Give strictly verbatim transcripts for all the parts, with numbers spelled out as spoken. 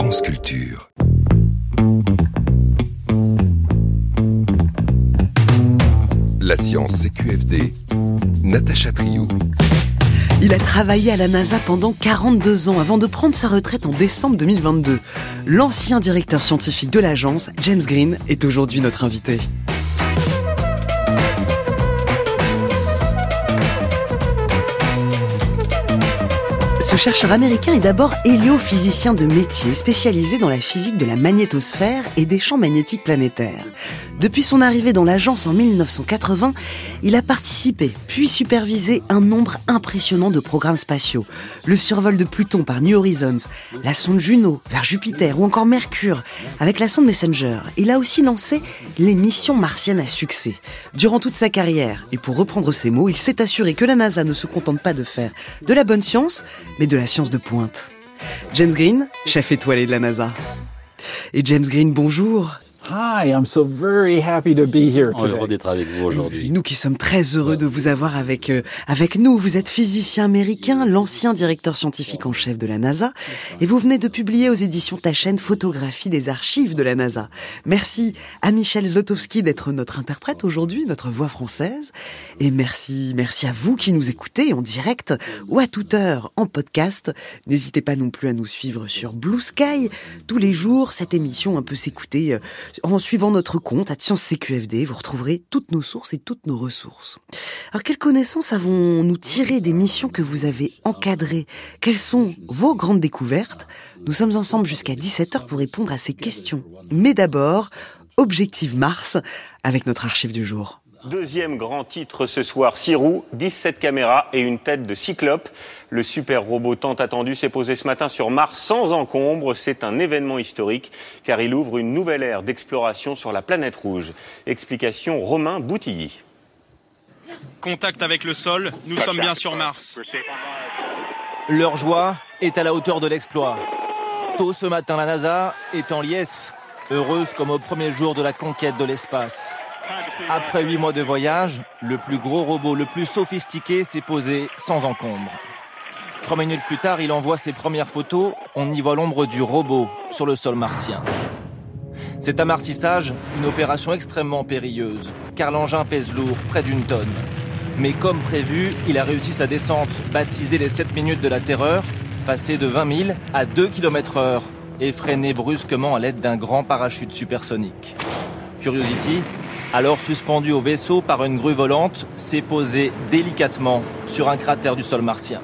France Culture. La science C Q F D, Natacha Triou. Il a travaillé à la NASA pendant quarante-deux ans avant de prendre sa retraite en décembre deux mille vingt-deux. L'ancien directeur scientifique de l'agence, James Green, est aujourd'hui notre invité. Ce chercheur américain est d'abord héliophysicien de métier, spécialisé dans la physique de la magnétosphère et des champs magnétiques planétaires. Depuis son arrivée dans l'agence en mille neuf cent quatre-vingts, il a participé, puis supervisé un nombre impressionnant de programmes spatiaux. Le survol de Pluton par New Horizons, la sonde Juno vers Jupiter ou encore Mercure avec la sonde Messenger. Il a aussi lancé les missions martiennes à succès. Durant toute sa carrière, et pour reprendre ses mots, il s'est assuré que la NASA ne se contente pas de faire de la bonne science, mais de la science de pointe. James Green, chef étoilé de la NASA. Et James Green, bonjour. Hi, I'm so very happy to be here today. Heureux d'être avec vous aujourd'hui. C'est nous qui sommes très heureux de vous avoir avec euh, avec nous. Vous êtes physicien américain, l'ancien directeur scientifique en chef de la NASA, et vous venez de publier aux éditions Taschen Photographie des archives de la NASA. Merci à Michel Zlotowski d'être notre interprète aujourd'hui, notre voix française, et merci merci à vous qui nous écoutez en direct ou à toute heure en podcast. N'hésitez pas non plus à nous suivre sur Blue Sky. Tous les jours, cette émission peut s'écouter euh, en suivant notre compte, Science C Q F D, vous retrouverez toutes nos sources et toutes nos ressources. Alors, quelles connaissances avons-nous tirées des missions que vous avez encadrées ? Quelles sont vos grandes découvertes ? Nous sommes ensemble jusqu'à dix-sept heures pour répondre à ces questions. Mais d'abord, Objectif Mars, avec notre archive du jour. Deuxième grand titre ce soir, six roues, dix-sept caméras et une tête de cyclope. Le super robot tant attendu s'est posé ce matin sur Mars sans encombre. C'est un événement historique car il ouvre une nouvelle ère d'exploration sur la planète rouge. Explication Romain Boutilly. Contact avec le sol, nous sommes bien sur Mars. Leur joie est à la hauteur de l'exploit. Tôt ce matin, la NASA est en liesse, heureuse comme au premier jour de la conquête de l'espace. Après huit mois de voyage, le plus gros robot, le plus sophistiqué, s'est posé sans encombre. Trois minutes plus tard, il envoie ses premières photos. On y voit l'ombre du robot sur le sol martien. Cet amincissage, une opération extrêmement périlleuse, car l'engin pèse lourd, près d'une tonne. Mais comme prévu, il a réussi sa descente, baptisée les sept minutes de la terreur, passée de vingt milles à deux kilomètres heure, et freinée brusquement à l'aide d'un grand parachute supersonique. Curiosity, alors suspendu au vaisseau par une grue volante, s'est posé délicatement sur un cratère du sol martien.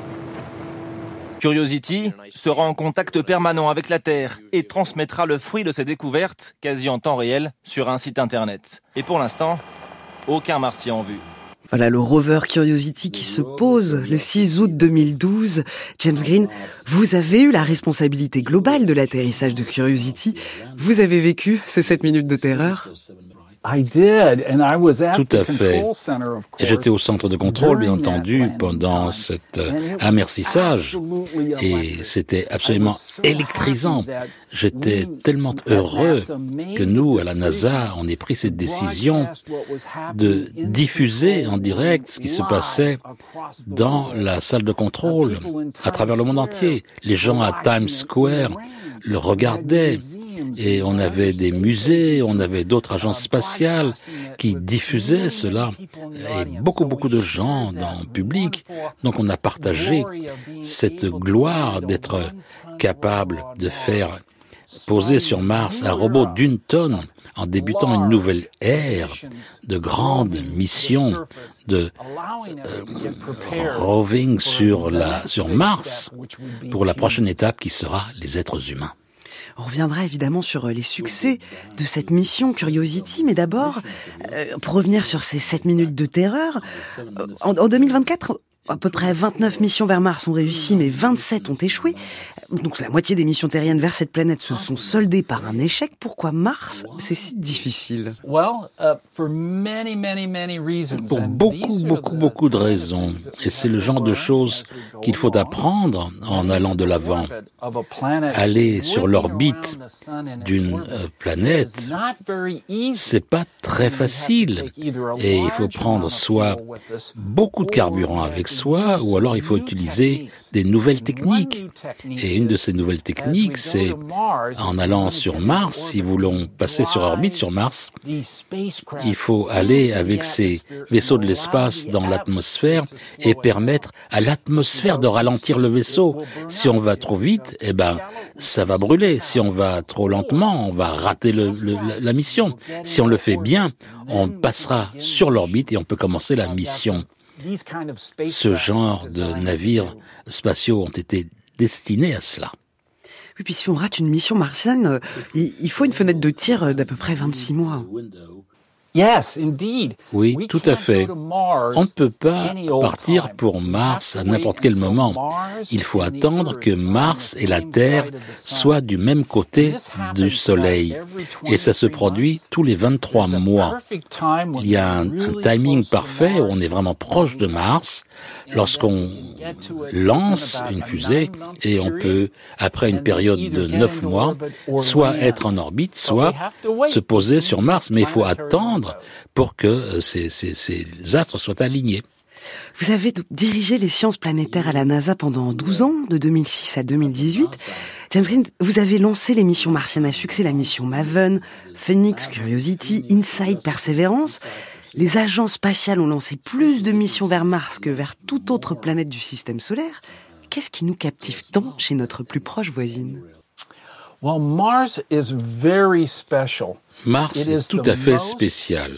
Curiosity sera en contact permanent avec la Terre et transmettra le fruit de ses découvertes, quasi en temps réel, sur un site internet. Et pour l'instant, aucun martien en vue. Voilà le rover Curiosity qui se pose le six août deux mille douze. James Green, vous avez eu la responsabilité globale de l'atterrissage de Curiosity. Vous avez vécu ces sept minutes de terreur ? Tout à fait. Et j'étais au centre de contrôle, bien entendu, pendant cet amincissage. Et c'était absolument électrisant. J'étais tellement heureux que nous, à la NASA, on ait pris cette décision de diffuser en direct ce qui se passait dans la salle de contrôle à travers le monde entier. Les gens à Times Square le regardaient. Et on avait des musées, on avait d'autres agences spatiales qui diffusaient cela. Et beaucoup, beaucoup de gens dans le public. Donc on a partagé cette gloire d'être capable de faire poser sur Mars un robot d'une tonne en débutant une nouvelle ère de grandes missions de euh, roving sur, la, sur Mars pour la prochaine étape qui sera les êtres humains. On reviendra évidemment sur les succès de cette mission Curiosity, mais d'abord, euh, pour revenir sur ces sept minutes de terreur, euh, en, en deux mille vingt-quatre, à peu près vingt-neuf missions vers Mars ont réussi, mais vingt-sept ont échoué. Donc la moitié des missions terriennes vers cette planète se sont soldées par un échec. Pourquoi Mars, c'est si difficile ? Pour beaucoup, beaucoup, beaucoup de raisons. Et c'est le genre de choses qu'il faut apprendre en allant de l'avant. Aller sur l'orbite d'une euh, planète, c'est pas très facile. Et il faut prendre soit beaucoup de carburant avec soi, ou alors il faut utiliser des nouvelles techniques. Et une une de ces nouvelles techniques, c'est en allant sur Mars, si nous voulons passer sur orbite sur Mars, il faut aller avec ces vaisseaux de l'espace dans l'atmosphère et permettre à l'atmosphère de ralentir le vaisseau. Si on va trop vite, eh ben, ça va brûler. Si on va trop lentement, on va rater le, le, la mission. Si on le fait bien, on passera sur l'orbite et on peut commencer la mission. Ce genre de navires spatiaux ont été destinés à cela. Oui, puis si on rate une mission martienne, il faut une fenêtre de tir d'à peu près vingt-six mois. Yes, indeed. Oui, tout à fait. On ne peut pas partir pour Mars à n'importe quel moment. Il faut attendre que Mars et la Terre soient du même côté du Soleil. Et ça se produit tous les vingt-trois mois. Il y a un, un timing parfait où on est vraiment proche de Mars lorsqu'on lance une fusée et on peut, après une période de neuf mois, soit être en orbite, soit se poser sur Mars. Mais il faut attendre pour que ces, ces, ces astres soient alignés. Vous avez dirigé les sciences planétaires à la NASA pendant douze ans, de deux mille six à deux mille dix-huit. James Green, vous avez lancé les missions martiennes à succès, la mission Maven, Phoenix, Curiosity, InSight, Perseverance. Les agences spatiales ont lancé plus de missions vers Mars que vers toute autre planète du système solaire. Qu'est-ce qui nous captive tant chez notre plus proche voisine ? Well, Mars is very special. Mars est tout à fait spécial.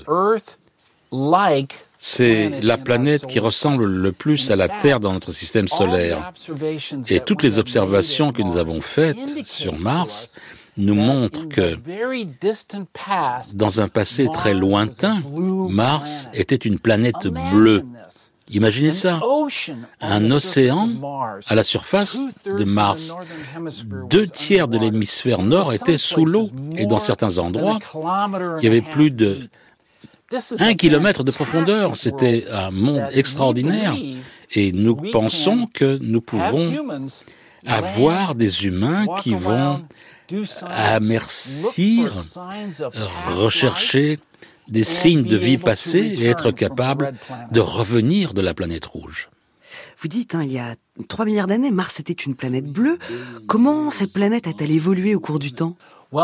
C'est la planète qui ressemble le plus à la Terre dans notre système solaire. Et toutes les observations que nous avons faites sur Mars nous montrent que, dans un passé très lointain, Mars était une planète bleue. Imaginez ça, un océan à la surface de Mars. Deux tiers de l'hémisphère nord étaient sous l'eau et dans certains endroits, il y avait plus de un kilomètre de profondeur. C'était un monde extraordinaire et nous pensons que nous pouvons avoir des humains qui vont amercir, rechercher des signes de vie passée et être capable de revenir de la planète rouge. Vous dites, hein, il y a trois milliards d'années, Mars était une planète bleue. Comment cette planète a-t-elle évolué au cours du temps ?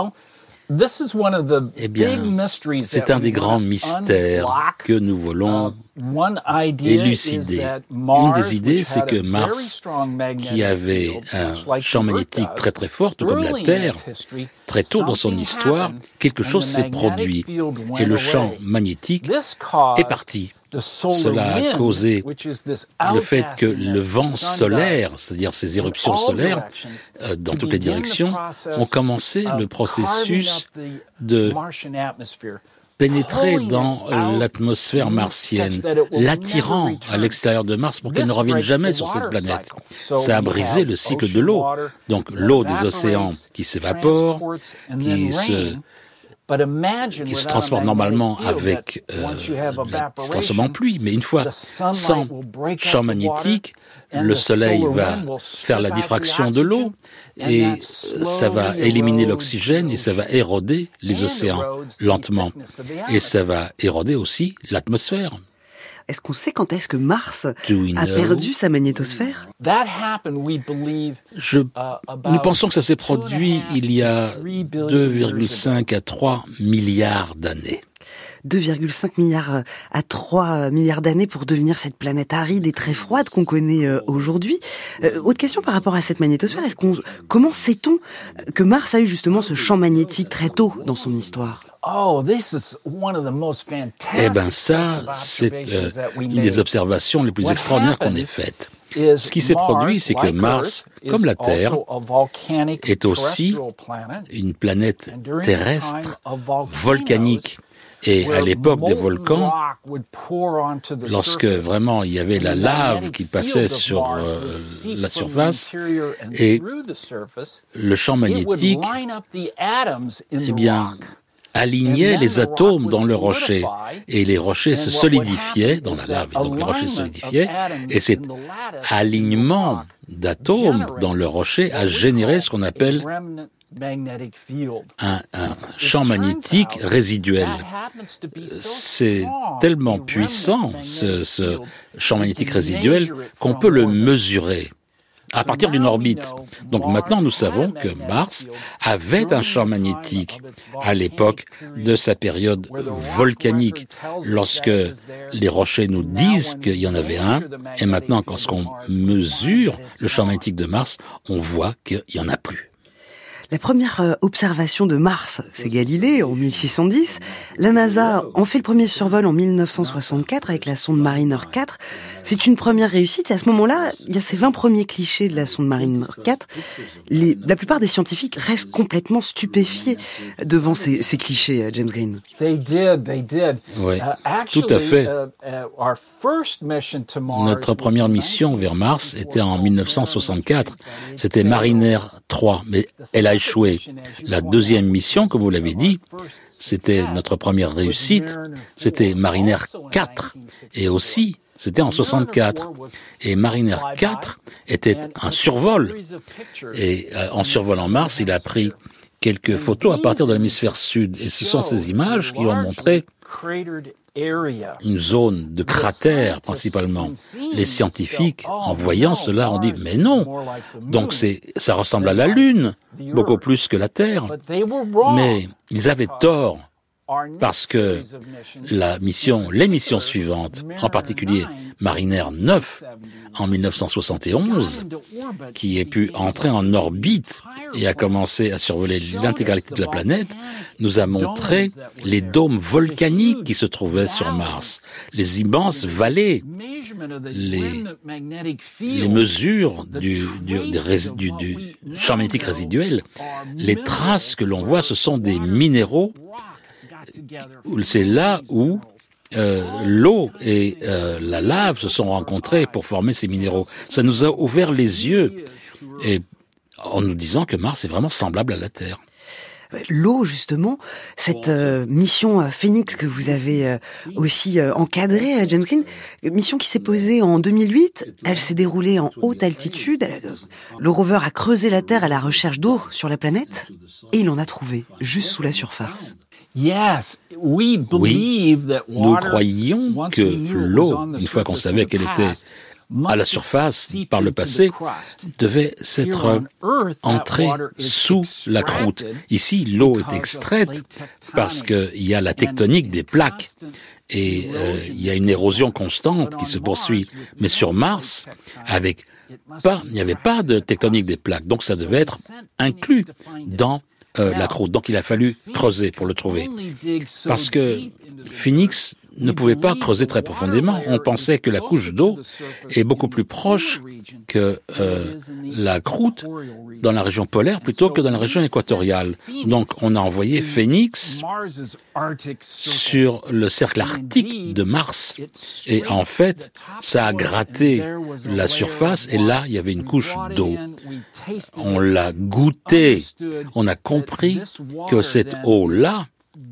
Eh bien, c'est un des grands mystères que nous voulons élucider. Une des idées, c'est que Mars, qui avait un champ magnétique très très fort, tout comme la Terre, très tôt dans son histoire, quelque chose s'est produit et le champ magnétique est parti. Cela a causé le fait que le vent solaire, c'est-à-dire ces éruptions solaires euh, dans toutes les directions, ont commencé le processus de pénétrer dans l'atmosphère martienne, l'attirant à l'extérieur de Mars pour qu'elle ne revienne jamais sur cette planète. Ça a brisé le cycle de l'eau, donc l'eau des océans qui s'évapore, qui se qui se transporte normalement avec euh, la, se transforme en pluie, mais une fois sans champ magnétique, le soleil va faire la diffraction de l'eau et ça va éliminer l'oxygène et ça va éroder les océans lentement. Et ça va éroder aussi l'atmosphère. Est-ce qu'on sait quand est-ce que Mars a perdu sa magnétosphère ? Je, nous pensons que ça s'est produit il y a deux virgule cinq à trois milliards d'années. deux virgule cinq milliards à trois milliards d'années pour devenir cette planète aride et très froide qu'on connaît aujourd'hui. Euh, autre question par rapport à cette magnétosphère, est-ce qu'on, comment sait-on que Mars a eu justement ce champ magnétique très tôt dans son histoire ? Eh ben ça, c'est euh, une des observations les plus extraordinaires qu'on ait faites. Ce qui s'est produit, c'est que Mars, comme la Terre, est aussi une planète terrestre, volcanique. Et à l'époque des volcans, lorsque vraiment il y avait la lave qui passait sur euh, la surface et le champ magnétique, eh bien, alignait les atomes dans le rocher. Et les rochers se solidifiaient dans la lave, et donc les rochers se solidifiaient, et cet alignement d'atomes dans le rocher a généré ce qu'on appelle Un, un champ magnétique résiduel. C'est tellement puissant, ce, ce champ magnétique résiduel, qu'on peut le mesurer. à partir d'une orbite. Donc maintenant, nous savons que Mars avait un champ magnétique à l'époque de sa période volcanique, lorsque les rochers nous disent qu'il y en avait un, et maintenant, lorsqu'on mesure le champ magnétique de Mars, on voit qu'il n'y en a plus. La première observation de Mars, c'est Galilée, en mille six cent dix. La NASA en fait le premier survol en mille neuf cent soixante-quatre avec la sonde Mariner quatre. C'est une première réussite. Et à ce moment-là, il y a ces vingt premiers clichés de la sonde Mariner quatre. Les, la plupart des scientifiques restent complètement stupéfiés devant ces, ces clichés, James Green. They did, they did. Oui, Uh, tout à fait. uh, uh, our first mission to Mars Notre première mission vers Mars était en mille neuf cent soixante-quatre. C'était Mariner trois, mais elle a échoué. La deuxième mission, comme vous l'avez dit, c'était notre première réussite, c'était Mariner quatre. Et aussi, c'était en soixante-quatre. Et Mariner quatre était un survol. Et euh, en survolant Mars, il a pris quelques photos à partir de l'hémisphère sud. Et ce sont ces images qui ont montré une zone de cratère principalement. Les scientifiques, en voyant cela, ont dit « mais non, donc c'est, ça ressemble à la Lune, beaucoup plus que la Terre ». Mais ils avaient tort, parce que la mission, les missions suivantes, en particulier Mariner neuf en mille neuf cent soixante et onze, qui a pu entrer en orbite et a commencé à survoler l'intégralité de la planète, nous a montré les dômes volcaniques qui se trouvaient sur Mars, les immenses vallées, les, les mesures du, du, du, du, du champ magnétique résiduel, les traces que l'on voit, ce sont des minéraux. C'est là où euh, l'eau et euh, la lave se sont rencontrées pour former ces minéraux. Ça nous a ouvert les yeux et en nous disant que Mars est vraiment semblable à la Terre. L'eau, justement, cette euh, mission euh, Phoenix que vous avez euh, aussi euh, encadrée, euh, James Green, mission qui s'est posée en deux mille huit, elle s'est déroulée en haute altitude. Elle, le rover a creusé la Terre à la recherche d'eau sur la planète et il en a trouvé juste sous la surface. Yes, we believe that Oui, nous water, croyions once que we knew it was l'eau, on the une fois qu'on surface in savait the qu'elle était past, à la surface par le passé, devait s'être entrée sous la croûte. Ici, l'eau est extraite parce qu'il y a la tectonique des plaques et euh, il y a une érosion constante qui se poursuit. Mais sur Mars, avec pas, il n'y avait pas de tectonique des plaques, donc ça devait être inclus dans euh, la croûte. Donc il a fallu creuser pour le trouver. Parce que Phoenix ne pouvait pas creuser très profondément. On pensait que la couche d'eau est beaucoup plus proche que euh, la croûte dans la région polaire plutôt que dans la région équatoriale. Donc on a envoyé Phoenix sur le cercle arctique de Mars. Et en fait, ça a gratté la surface et là, il y avait une couche d'eau. On l'a goûté. On a compris que cette eau-là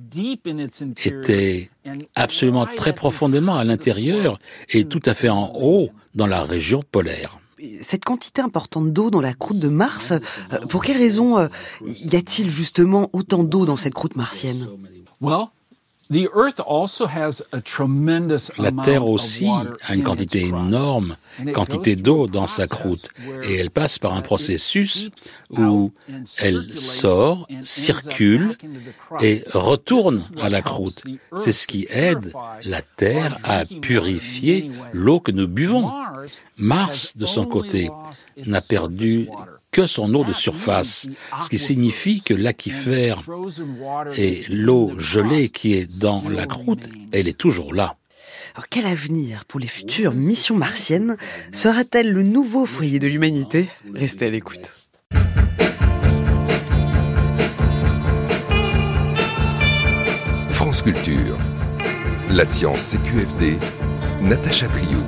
était absolument très profondément à l'intérieur et tout à fait en haut dans la région polaire. Cette quantité importante d'eau dans la croûte de Mars, euh, pour quelle raison euh, y a-t-il justement autant d'eau dans cette croûte martienne ? Well, the Earth also has a tremendous La amount Terre of aussi water a une in quantité its crust. énorme, quantité d'eau dans sa croûte, et elle passe par un processus où elle sort, circule et retourne à la croûte. C'est ce qui aide la Terre à purifier l'eau que nous buvons. Mars, de son côté, n'a perdu que son eau de surface, ce qui signifie que l'aquifère et l'eau gelée qui est dans la croûte, elle est toujours là. Alors quel avenir pour les futures missions martiennes ? Sera-t-elle le nouveau foyer de l'humanité ? Restez à l'écoute. France Culture. La science C Q F D. Natacha Trio.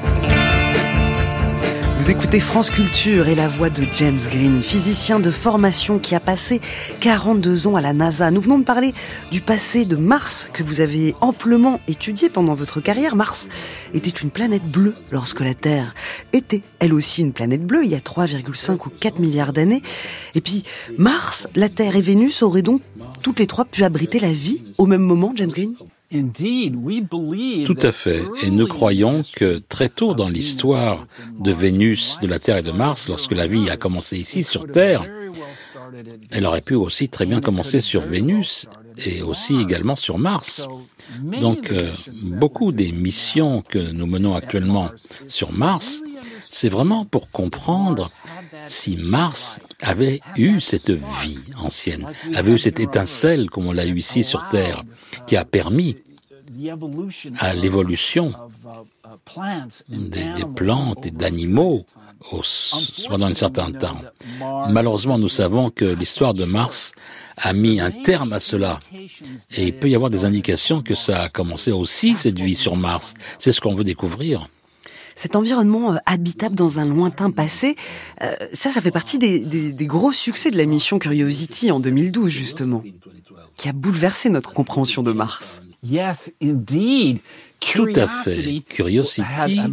Vous écoutez France Culture et la voix de James Green, physicien de formation qui a passé quarante-deux ans à la NASA. Nous venons de parler du passé de Mars que vous avez amplement étudié pendant votre carrière. Mars était une planète bleue lorsque la Terre était elle aussi une planète bleue il y a trois virgule cinq ou quatre milliards d'années. Et puis Mars, la Terre et Vénus auraient donc toutes les trois pu abriter la vie au même moment, James Green ? Tout à fait. Et nous croyons que très tôt dans l'histoire de Vénus, de la Terre et de Mars, lorsque la vie a commencé ici sur Terre, elle aurait pu aussi très bien commencer sur Vénus et aussi également sur Mars. Donc, euh, beaucoup des missions que nous menons actuellement sur Mars, c'est vraiment pour comprendre si Mars avait eu cette vie ancienne, avait eu cette étincelle comme on l'a eu ici sur Terre, qui a permis à l'évolution des, des plantes et d'animaux au, pendant un certain temps. Malheureusement, nous savons que l'histoire de Mars a mis un terme à cela. Et il peut y avoir des indications que ça a commencé aussi, cette vie sur Mars. C'est ce qu'on veut découvrir. Cet environnement euh, habitable dans un lointain passé, euh, ça, ça fait partie des, des, des gros succès de la mission Curiosity en deux mille douze, justement, qui a bouleversé notre compréhension de Mars. Yes, indeed. Tout à fait. Curiosity a eu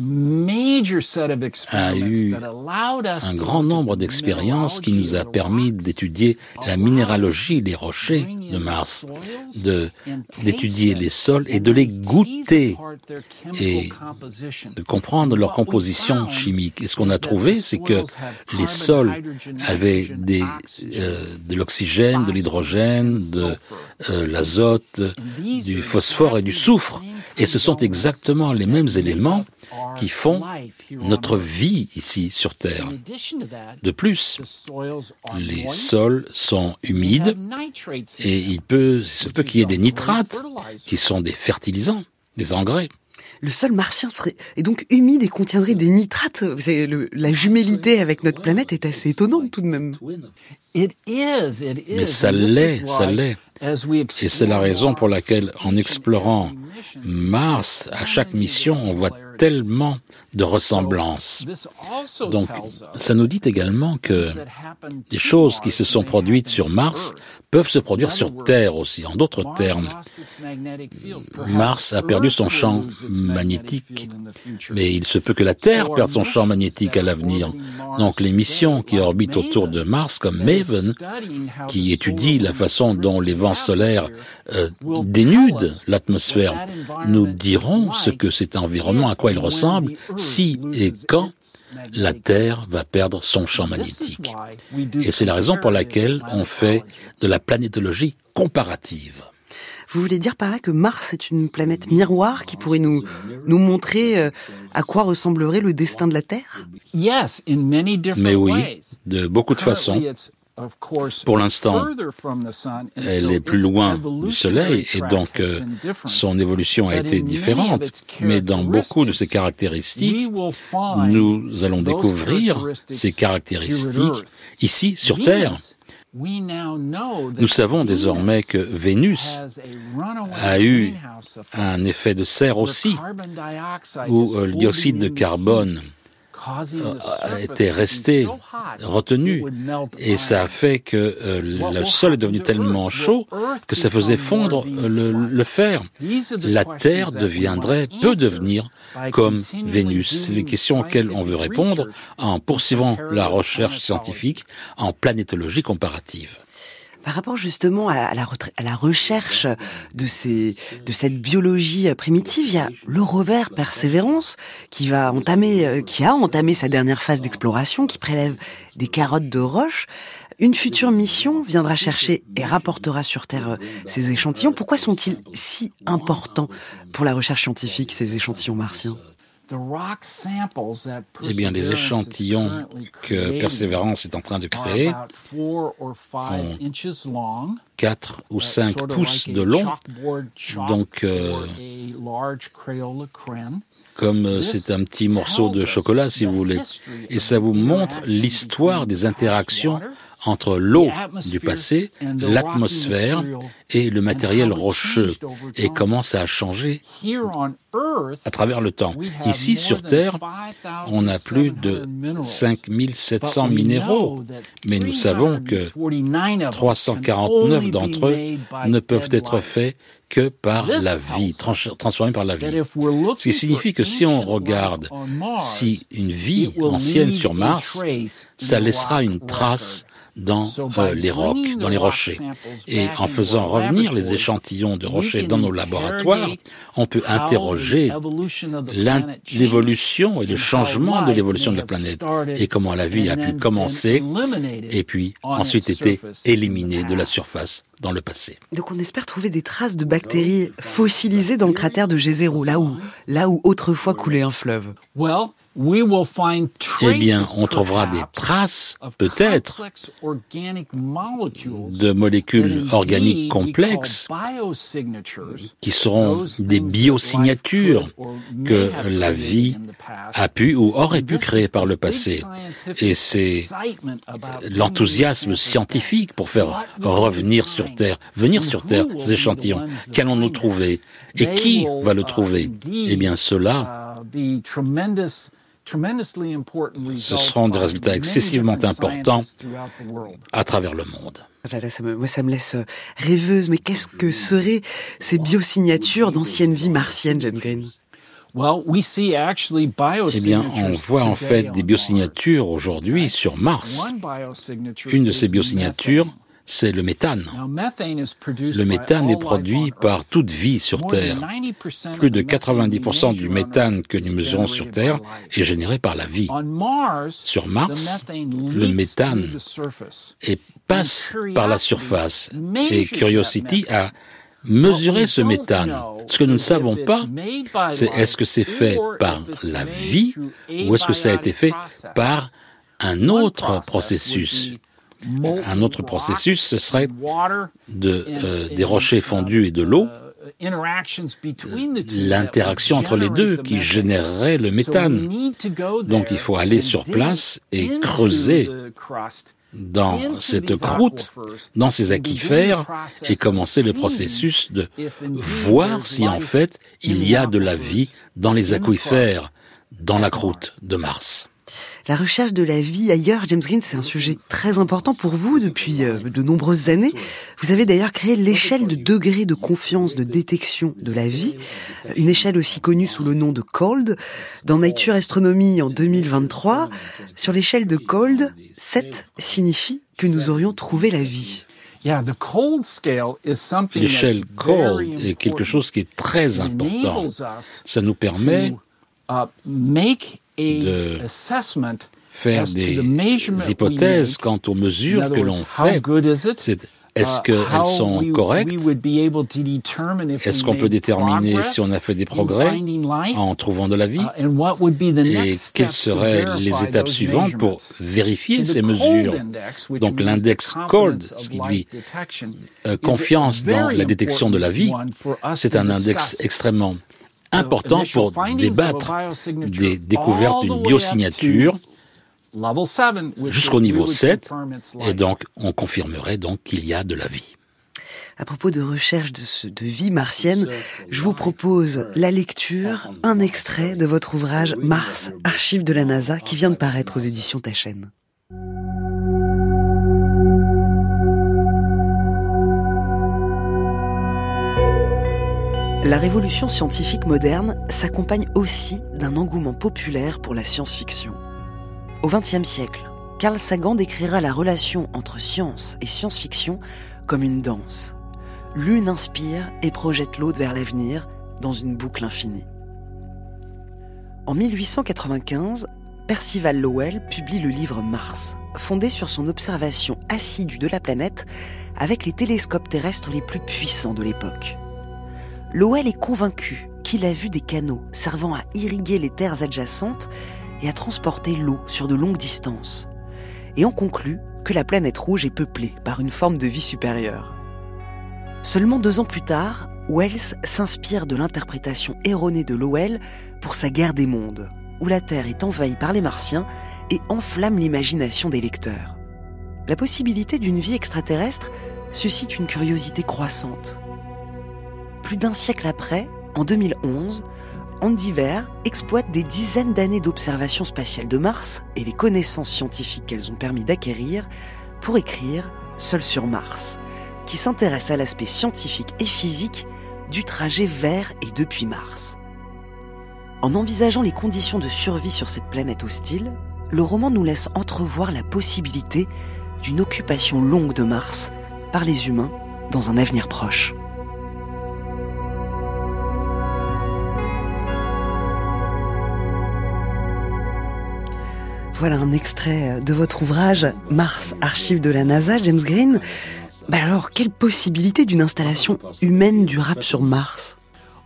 un grand nombre d'expériences qui nous a permis d'étudier la minéralogie, les rochers de Mars, de, d'étudier les sols et de les goûter et de comprendre leur composition chimique. Et ce qu'on a trouvé, c'est que les sols avaient des, euh, de l'oxygène, de l'hydrogène, de euh, l'azote, du phosphore et du soufre. Et ce sont exactement les mêmes éléments qui font notre vie ici sur Terre. De plus, les sols sont humides et il peut, il se peut qu'il y ait des nitrates qui sont des fertilisants, des engrais. Le sol martien serait, est donc humide et contiendrait des nitrates. C'est le, la jumélité avec notre planète est assez étonnante tout de même. Mais ça l'est, ça l'est. Et c'est la raison pour laquelle, en explorant Mars, à chaque mission, on voit tellement de ressemblances. Donc, ça nous dit également que des choses qui se sont produites sur Mars peuvent se produire sur Terre aussi. En d'autres termes, Mars a perdu son champ magnétique, mais il se peut que la Terre perde son champ magnétique à l'avenir. Donc, les missions qui orbitent autour de Mars, comme Maven, qui étudient la façon dont les vents solaires euh, dénudent l'atmosphère, nous diront ce que cet environnement, à quoi il ressemble, si et quand la Terre va perdre son champ magnétique. Et c'est la raison pour laquelle on fait de la planétologie comparative. Vous voulez dire par là que Mars est une planète miroir qui pourrait nous, nous montrer euh, à quoi ressemblerait le destin de la Terre ? Mais oui, de beaucoup de façons. Pour l'instant, elle est plus loin du Soleil et donc euh, son évolution a été différente. Mais dans beaucoup de ses caractéristiques, nous allons découvrir ces caractéristiques ici sur Terre. Nous savons désormais que Vénus a eu un effet de serre aussi, où euh, le dioxyde de carbone était resté retenu et ça a fait que euh, le sol est devenu tellement chaud que ça faisait fondre le, le fer. La Terre deviendrait, peut devenir comme Vénus. C'est les questions auxquelles on veut répondre en poursuivant la recherche scientifique en planétologie comparative. Par rapport justement à la, à la recherche de, ces, de cette biologie primitive, il y a le rover Perseverance qui va entamer, qui a entamé sa dernière phase d'exploration, qui prélève des carottes de roche. Une future mission viendra chercher et rapportera sur Terre ces échantillons. Pourquoi sont-ils si importants pour la recherche scientifique, ces échantillons martiens ? Eh bien, les échantillons que Perseverance est en train de créer ont quatre ou cinq pouces de long, donc euh, comme c'est un petit morceau de chocolat, si vous voulez. Et ça vous montre l'histoire des interactions entre l'eau du passé, l'atmosphère et le matériel rocheux, et comment ça a changé à travers le temps. Ici, sur Terre, on a plus de cinq mille sept cents minéraux, mais nous savons que trois cent quarante-neuf d'entre eux ne peuvent être faits que par la vie, trans- transformés par la vie. Ce qui signifie que si on regarde si une vie ancienne sur Mars, ça laissera une trace dans euh, les rocs, dans les rochers. Et en faisant revenir les échantillons de rochers dans nos laboratoires, on peut interroger l'évolution et le changement de l'évolution de la planète et comment la vie a pu commencer et puis ensuite été éliminée de la surface dans le passé. Donc on espère trouver des traces de bactéries fossilisées dans le cratère de Jezero, là où, là où autrefois coulait un fleuve. Eh bien, on trouvera des traces, peut-être, de molécules organiques complexes qui seront des biosignatures que la vie a pu ou aurait pu créer par le passé. Et c'est l'enthousiasme scientifique pour faire revenir sur Terre, venir sur Terre ces échantillons. Qu'allons-nous trouver? Et qui va le trouver? Eh bien, cela, ce seront des résultats excessivement importants à travers le monde. Oh là là, ça me, moi, ça me laisse rêveuse. Mais qu'est-ce que seraient ces biosignatures d'anciennes vies martiennes, James Green? Eh bien, on voit en fait des biosignatures aujourd'hui sur Mars. Une de ces biosignatures, c'est le méthane. Le méthane est produit par toute vie sur Terre. Plus de quatre-vingt-dix pour cent du méthane que nous mesurons sur Terre est généré par la vie. Sur Mars, le méthane est, passe par la surface. Et Curiosity a mesuré ce méthane. Ce que nous ne savons pas, c'est est-ce que c'est fait par la vie ou est-ce que ça a été fait par un autre processus. Un autre processus, ce serait de, euh, des rochers fondus et de l'eau, l'interaction entre les deux qui générerait le méthane. Donc il faut aller sur place et creuser dans cette croûte, dans ces aquifères, et commencer le processus de voir si en fait il y a de la vie dans les aquifères, dans la croûte de Mars. La recherche de la vie ailleurs, James Green, c'est un sujet très important pour vous depuis euh, de nombreuses années. Vous avez d'ailleurs créé l'échelle de degré de confiance de détection de la vie, une échelle aussi connue sous le nom de COLD. Dans Nature Astronomy en deux mille vingt-trois, sur l'échelle de COLD, sept signifie que nous aurions trouvé la vie. L'échelle COLD est quelque chose qui est très important. Ça nous permet de faire des hypothèses quant aux mesures que l'on fait. C'est, est-ce qu'elles sont correctes? Est-ce qu'on peut déterminer si on a fait des progrès en trouvant de la vie? Et quelles seraient les étapes suivantes pour vérifier ces mesures? Donc l'index COLD, ce qui dit euh, confiance dans la détection de la vie, c'est un index extrêmement important pour débattre des découvertes d'une biosignature jusqu'au niveau sept, et donc on confirmerait donc qu'il y a de la vie. À propos de recherche de, ce, de vie martienne, je vous propose la lecture, un extrait de votre ouvrage Mars, archives de la NASA, qui vient de paraître aux éditions Taschen. La révolution scientifique moderne s'accompagne aussi d'un engouement populaire pour la science-fiction. Au vingtième siècle, Carl Sagan décrira la relation entre science et science-fiction comme une danse. L'une inspire et projette l'autre vers l'avenir dans une boucle infinie. En mille huit cent quatre-vingt-quinze, Percival Lowell publie le livre Mars, fondé sur son observation assidue de la planète avec les télescopes terrestres les plus puissants de l'époque. Lowell est convaincu qu'il a vu des canaux servant à irriguer les terres adjacentes et à transporter l'eau sur de longues distances. Et on conclut que la planète rouge est peuplée par une forme de vie supérieure. Seulement deux ans plus tard, Wells s'inspire de l'interprétation erronée de Lowell pour sa Guerre des mondes, où la Terre est envahie par les Martiens et enflamme l'imagination des lecteurs. La possibilité d'une vie extraterrestre suscite une curiosité croissante. Plus d'un siècle après, en deux mille onze, Andy Weir exploite des dizaines d'années d'observations spatiales de Mars et les connaissances scientifiques qu'elles ont permis d'acquérir pour écrire Seul sur Mars, qui s'intéresse à l'aspect scientifique et physique du trajet vers et depuis Mars. En envisageant les conditions de survie sur cette planète hostile, le roman nous laisse entrevoir la possibilité d'une occupation longue de Mars par les humains dans un avenir proche. Voilà un extrait de votre ouvrage « Mars, archives de la NASA », James Green. Bah alors, quelle possibilité d'une installation humaine durable sur Mars ?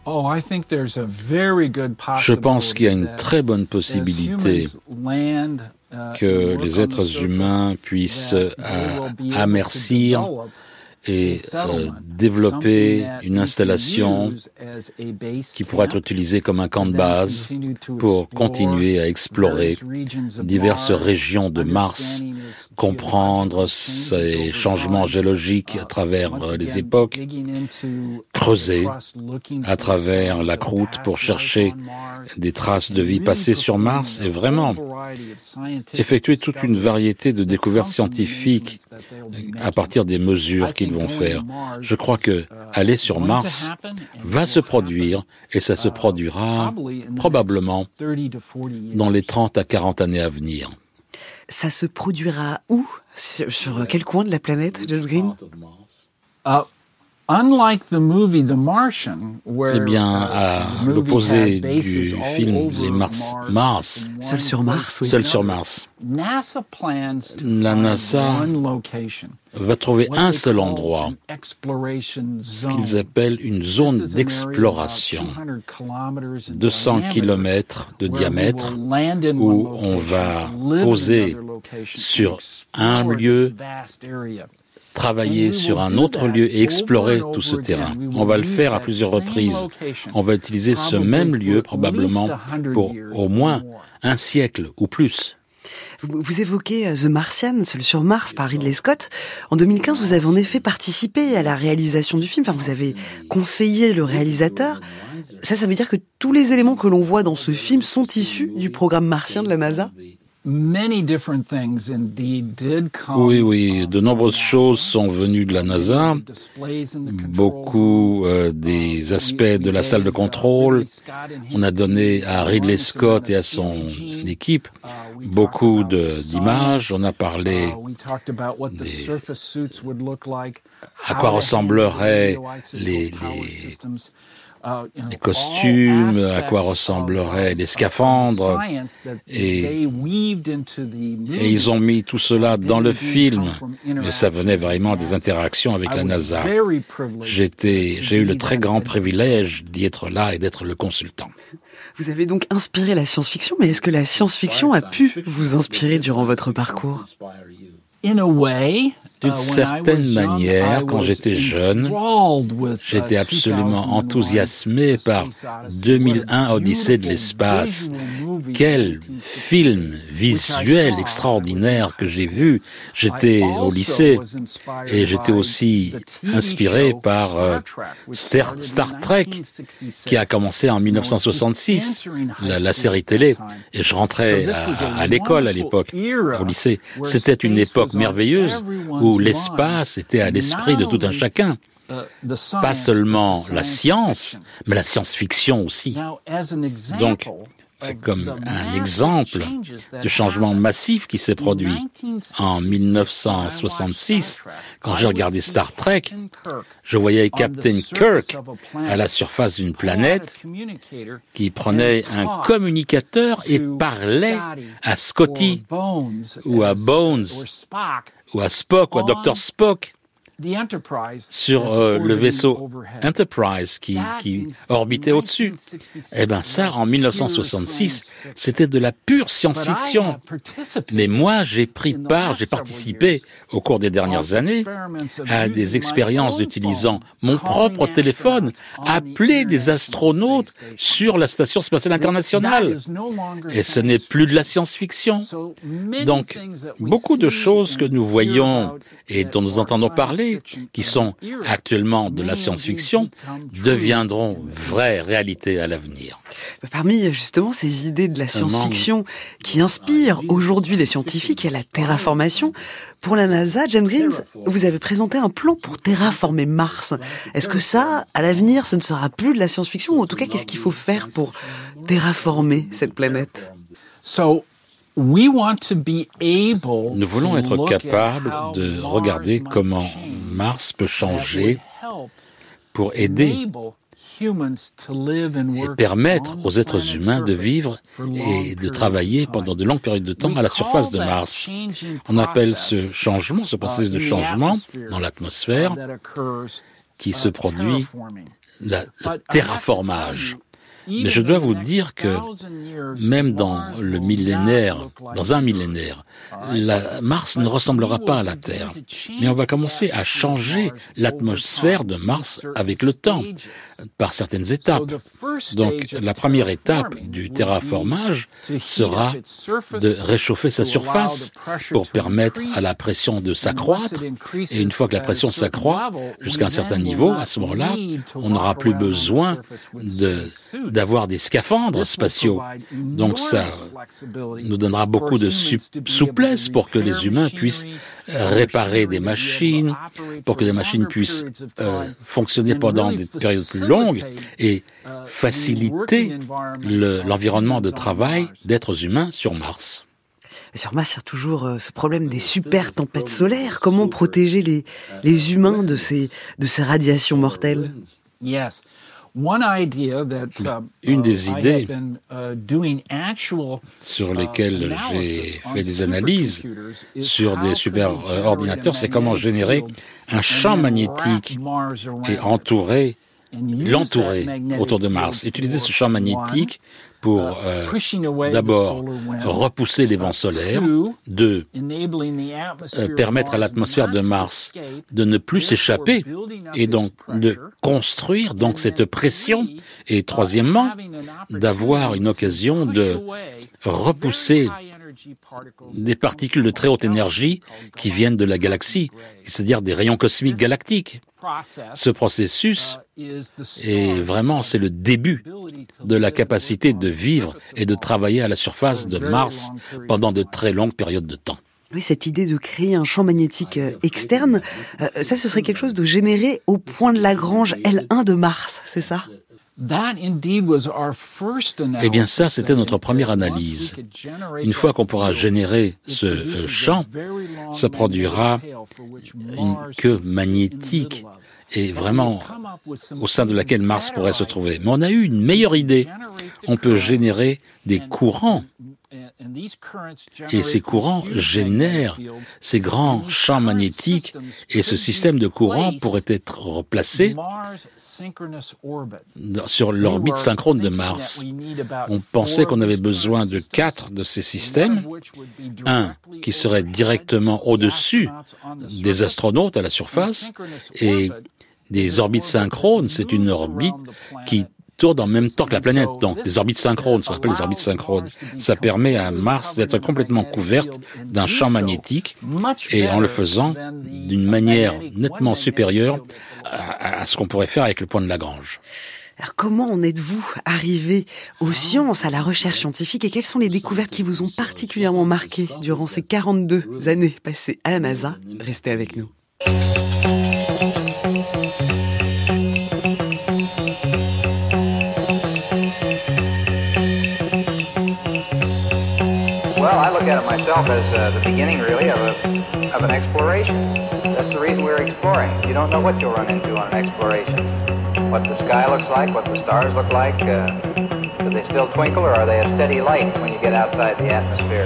Je pense qu'il y a une très bonne possibilité que les êtres humains puissent euh, amercir et euh, développer une installation qui pourrait être utilisée comme un camp de base pour continuer à explorer diverses régions de Mars, comprendre ces changements géologiques à travers les époques, creuser à travers la croûte pour chercher des traces de vie passée sur Mars et vraiment effectuer toute une variété de découvertes scientifiques à partir des mesures qu'ils vont faire. Je crois que aller sur Mars va se produire et ça se produira probablement dans les trente à quarante années à venir. Ça se produira où ? Sur, sur quel coin de la planète, James Green ? Uh, unlike the movie The Martian, where, eh bien, à l'opposé du film Les Mars, Mars, Seul sur Mars, oui. Seul sur Mars, NASA plans to la find NASA one location, va trouver what un they seul call endroit, an exploration ce zone. qu'ils appellent une zone This is an area d'exploration, about two hundred kilometers in deux cents diameter, kilomètres de where we diamètre, will land in où one on location, va live in poser another location, sur and un explore lieu, this vast area. travailler sur un autre lieu et explorer tout ce terrain. On va le faire à plusieurs reprises. On va utiliser ce même lieu probablement pour au moins un siècle ou plus. Vous, vous évoquez The Martian, Seul sur Mars, par Ridley Scott. En deux mille quinze, vous avez en effet participé à la réalisation du film. Enfin, vous avez conseillé le réalisateur. Ça, ça veut dire que tous les éléments que l'on voit dans ce film sont issus du programme martien de la NASA ? Many different things indeed did come. Oui, oui, de nombreuses choses sont venues de la NASA. Beaucoup euh, des aspects de la salle de contrôle. On a donné à Ridley Scott et à son équipe beaucoup de, d'images. On a parlé des, à quoi ressembleraient les, les, les costumes, à quoi ressembleraient les scaphandres, et, et ils ont mis tout cela dans le film, mais ça venait vraiment des interactions avec la NASA. J'étais, j'ai eu le très grand privilège d'y être là et d'être le consultant. Vous avez donc inspiré la science-fiction, mais est-ce que la science-fiction a pu vous inspirer durant votre parcours ? D'une certaine manière, quand j'étais jeune, j'étais absolument enthousiasmé par deux mille un Odyssée de l'espace. Quel film visuel extraordinaire que j'ai vu. J'étais au lycée et j'étais aussi inspiré par euh, Star, Star Trek qui a commencé en dix-neuf cent soixante-six, la, la série télé. Et je rentrais à, à l'école à l'époque, au lycée. C'était une époque merveilleuse où l'espace était à l'esprit de tout un chacun. Pas seulement la science, mais la science-fiction aussi. Donc, comme un exemple de changement massif qui s'est produit en dix-neuf cent soixante-six, quand j'ai regardé Star Trek, je voyais Captain Kirk à la surface d'une planète qui prenait un communicateur et parlait à Scotty ou à Bones ou à Spock ou à docteur Spock sur euh, le vaisseau Enterprise qui, qui orbitait au-dessus. Eh ben ça, en dix-neuf cent soixante-six, c'était de la pure science-fiction. Mais moi, j'ai pris part, j'ai participé au cours des dernières années à des expériences utilisant mon propre téléphone, appeler des astronautes sur la Station spatiale internationale. Et ce n'est plus de la science-fiction. Donc, beaucoup de choses que nous voyons et dont nous entendons parler, qui sont actuellement de la science-fiction, deviendront vraies réalités à l'avenir. Parmi justement ces idées de la science-fiction qui inspirent aujourd'hui les scientifiques, il y a la terraformation. Pour la NASA, James Green, vous avez présenté un plan pour terraformer Mars. Est-ce que ça, à l'avenir, ce ne sera plus de la science-fiction, ou en tout cas, qu'est-ce qu'il faut faire pour terraformer cette planète ? So, We want to be able Nous voulons to être look at capables how de Mars regarder might comment change Mars peut that changer would help pour aider enable humans to live and et work permettre on aux the êtres planet's humains de surface vivre for long et de periods travailler of time. pendant de longues périodes de temps à la We surface de call that Mars. changing On appelle process, ce changement, ce uh, processus de in the changement atmosphere, dans l'atmosphère uh, that occurs, qui uh, se produit terraforming. la- le But I have to terraformage. tell you, Mais je dois vous dire que même dans le millénaire, dans un millénaire, la Mars ne ressemblera pas à la Terre. Mais on va commencer à changer l'atmosphère de Mars avec le temps, par certaines étapes. Donc la première étape du terraformage sera de réchauffer sa surface pour permettre à la pression de s'accroître. Et une fois que la pression s'accroît jusqu'à un certain niveau, à ce moment-là, on n'aura plus besoin de d'avoir des scaphandres spatiaux. Donc ça nous donnera beaucoup de souplesse pour que les humains puissent réparer des machines, pour que des machines puissent euh, fonctionner pendant des périodes plus longues et faciliter le, l'environnement de travail d'êtres humains sur Mars. Sur Mars, il y a toujours euh, ce problème des super tempêtes solaires. Comment protéger les, les humains de ces, de ces radiations mortelles? Yes. One idea that, uh, Une des idées been, uh, doing actual, sur lesquelles j'ai fait des analyses sur des super ordinateurs, c'est comment générer un champ magnétique et entourer, l'entourer autour de Mars. Utiliser ce champ magnétique pour euh, d'abord repousser les vents solaires, deux, euh, permettre à l'atmosphère de Mars de ne plus s'échapper et donc de construire donc cette pression, et troisièmement, d'avoir une occasion de repousser des particules de très haute énergie qui viennent de la galaxie, c'est-à-dire des rayons cosmiques galactiques. Ce processus est vraiment, c'est le début de la capacité de vivre et de travailler à la surface de Mars pendant de très longues périodes de temps. Oui, cette idée de créer un champ magnétique externe, euh, ça, ce serait quelque chose de généré au point de Lagrange L un de Mars, c'est ça? Eh bien ça, c'était notre première analyse. Une fois qu'on pourra générer ce champ, ça produira une queue magnétique et vraiment au sein de laquelle Mars pourrait se trouver. Mais on a eu une meilleure idée. On peut générer des courants. Et ces courants génèrent ces grands champs magnétiques et ce système de courant pourrait être replacé sur l'orbite synchrone de Mars. On pensait qu'on avait besoin de quatre de ces systèmes, un qui serait directement au-dessus des astronautes à la surface et des orbites synchrones, c'est une orbite qui tourne en même temps que la planète. Donc, des orbites synchrones, ce qu'on appelle les orbites synchrones. Ça permet à Mars d'être complètement couverte d'un champ magnétique et en le faisant d'une manière nettement supérieure à, à ce qu'on pourrait faire avec le point de Lagrange. Alors, comment en êtes-vous arrivé aux sciences, à la recherche scientifique, et quelles sont les découvertes qui vous ont particulièrement marqué durant ces quarante-deux années passées à la NASA? Restez avec nous. Well, I look at it myself as uh, the beginning, really, of, a, of an exploration. That's the reason we're exploring. You don't know what you'll run into on an exploration. What the sky looks like, what the stars look like. Uh, do they still twinkle, or are they a steady light when you get outside the atmosphere?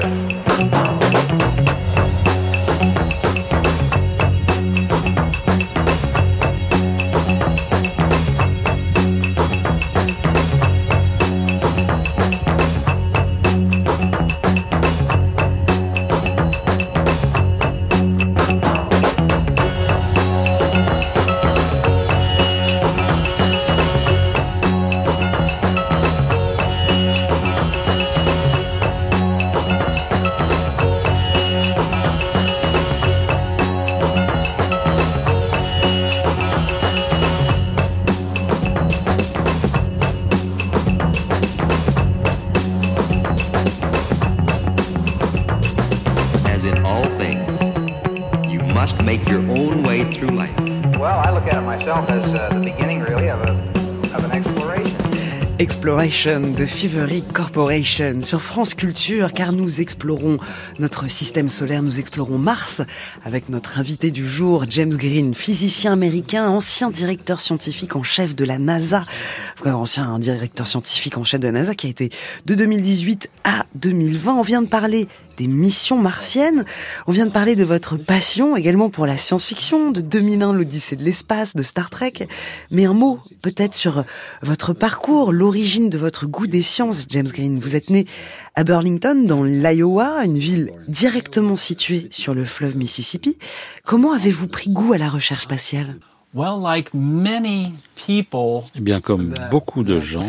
Exploration de Fevery Corporation sur France Culture, car nous explorons notre système solaire, nous explorons Mars avec notre invité du jour, James Green, physicien américain, ancien directeur scientifique en chef de la NASA, ancien directeur scientifique en chef de la NASA qui a été de deux mille dix-huit à deux mille vingt. On vient de parler des missions martiennes. On vient de parler de votre passion également pour la science-fiction, de deux mille un, l'Odyssée de l'espace, de Star Trek. Mais un mot peut-être sur votre parcours, l'origine de votre goût des sciences, James Green. Vous êtes né à Burlington, dans l'Iowa, une ville directement située sur le fleuve Mississippi. Comment avez-vous pris goût à la recherche spatiale ? Well, like many people, Eh bien, comme beaucoup de gens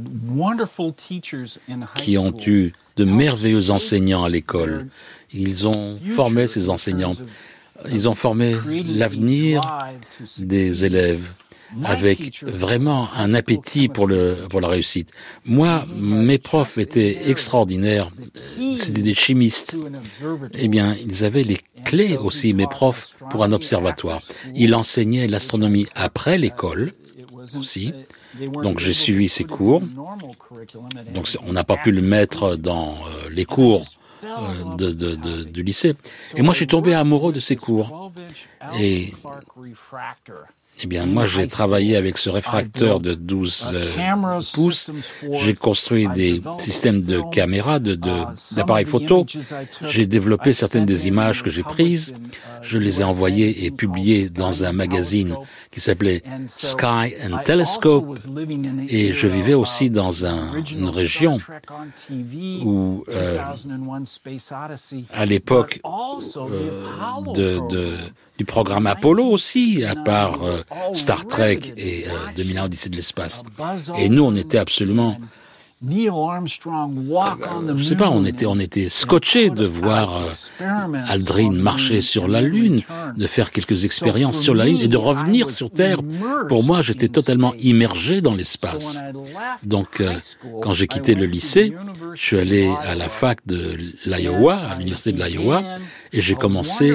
qui ont eu de merveilleux enseignants à l'école, ils ont formé ces enseignants, ils ont formé l'avenir des élèves avec vraiment un appétit pour le pour la réussite. Moi, mes profs étaient extraordinaires. C'était des chimistes. Eh bien, ils avaient les clés aussi, mes profs, pour un observatoire. Ils enseignaient l'astronomie après l'école aussi. Donc, j'ai suivi ces cours. Donc, on n'a pas pu le mettre dans euh, les cours euh, de, de, de, du lycée. Et moi, je suis tombé amoureux de ces cours. Et Eh bien, moi, j'ai travaillé avec ce réfracteur de douze euh, pouces. J'ai construit des systèmes de caméras, de, de, d'appareils photo. J'ai développé certaines des images que j'ai prises. Je les ai envoyées et publiées dans un magazine qui s'appelait Sky and Telescope. Et je vivais aussi dans un, une région où, euh, à l'époque euh, de, de du programme Apollo aussi, à part euh, Star Trek et euh, deux mille un Odyssée de l'espace. Et nous, on était absolument, euh, je sais pas, on était, on était scotchés de voir euh, Aldrin marcher sur la Lune, de faire quelques expériences sur la Lune et de revenir sur Terre. Pour moi, j'étais totalement immergé dans l'espace. Donc, euh, quand j'ai quitté le lycée, je suis allé à la fac de l'Iowa, à l'université de l'Iowa, et j'ai commencé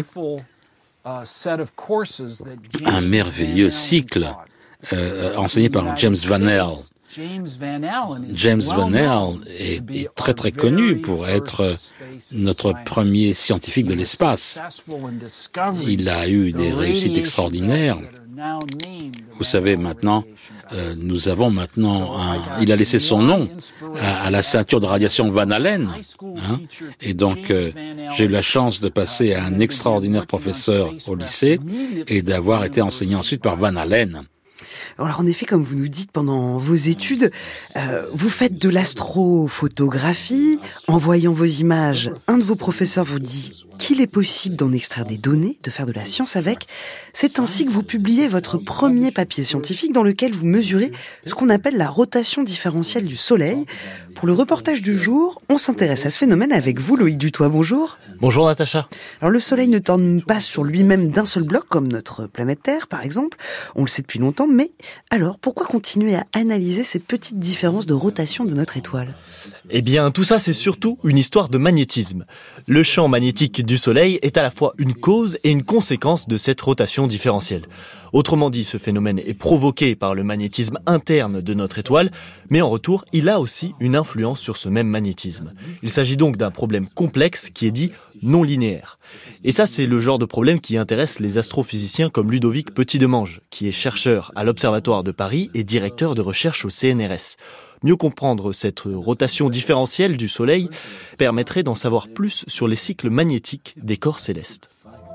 un merveilleux cycle euh, enseigné par James Van Allen. James Van Allen est, est très très connu pour être notre premier scientifique de l'espace. Il a eu des réussites extraordinaires. Vous savez maintenant, euh, nous avons maintenant un, il a laissé son nom à, à la ceinture de radiation Van Allen, hein, et donc euh, j'ai eu la chance de passer à un extraordinaire professeur au lycée et d'avoir été enseigné ensuite par Van Allen. Alors en effet, comme vous nous dites, pendant vos études, euh, vous faites de l'astrophotographie. En voyant vos images, un de vos professeurs vous dit qu'il est possible d'en extraire des données, de faire de la science avec. C'est ainsi que vous publiez votre premier papier scientifique dans lequel vous mesurez ce qu'on appelle la rotation différentielle du Soleil. Pour le reportage du jour, on s'intéresse à ce phénomène avec vous, Loïc Dutoit. Bonjour. Bonjour Natacha. Alors le Soleil ne tourne pas sur lui-même d'un seul bloc, comme notre planète Terre, par exemple. On le sait depuis longtemps, mais alors pourquoi continuer à analyser ces petites différences de rotation de notre étoile ? Eh bien, tout ça, c'est surtout une histoire de magnétisme. Le champ magnétique du Soleil est à la fois une cause et une conséquence de cette rotation différentielle. Autrement dit, ce phénomène est provoqué par le magnétisme interne de notre étoile, mais en retour, il a aussi une influence sur ce même magnétisme. Il s'agit donc d'un problème complexe qui est dit non linéaire. Et ça, c'est le genre de problème qui intéresse les astrophysiciens comme Ludovic Petit-Demange, qui est chercheur à l'Observatoire de Paris et directeur de recherche au C N R S. Mieux comprendre cette rotation différentielle du Soleil permettrait d'en savoir plus sur les cycles magnétiques des corps célestes.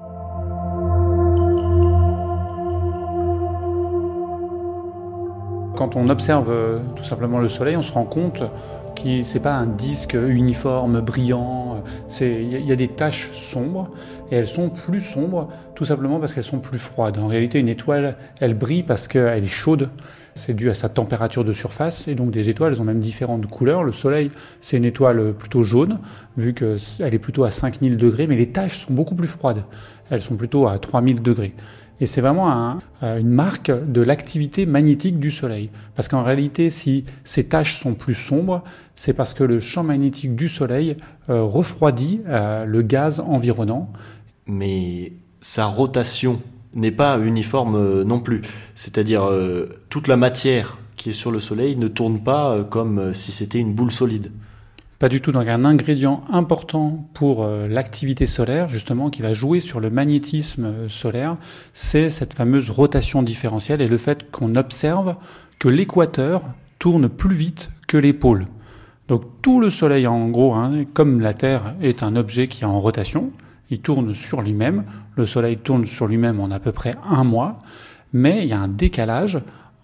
Quand on observe euh, tout simplement le Soleil, on se rend compte que c'est pas un disque uniforme, brillant. C'est, il y, y a des taches sombres, et elles sont plus sombres tout simplement parce qu'elles sont plus froides. En réalité, une étoile, elle brille parce qu'elle est chaude. C'est dû à sa température de surface, et donc des étoiles, elles ont même différentes couleurs. Le Soleil, c'est une étoile plutôt jaune, vu qu'elle est plutôt à cinq mille degrés, mais les taches sont beaucoup plus froides. Elles sont plutôt à trois mille degrés. Et c'est vraiment un, une marque de l'activité magnétique du Soleil. Parce qu'en réalité, si ces taches sont plus sombres, c'est parce que le champ magnétique du Soleil euh, refroidit euh, le gaz environnant. Mais sa rotation n'est pas uniforme euh, non plus. C'est-à-dire euh, toute la matière qui est sur le Soleil ne tourne pas comme si c'était une boule solide. Pas du tout. Donc un ingrédient important pour euh, l'activité solaire, justement, qui va jouer sur le magnétisme euh, solaire, c'est cette fameuse rotation différentielle et le fait qu'on observe que l'équateur tourne plus vite que les pôles. Donc tout le Soleil, en gros, hein, comme la Terre est un objet qui est en rotation, il tourne sur lui-même. Le Soleil tourne sur lui-même en à peu près un mois, mais il y a un décalage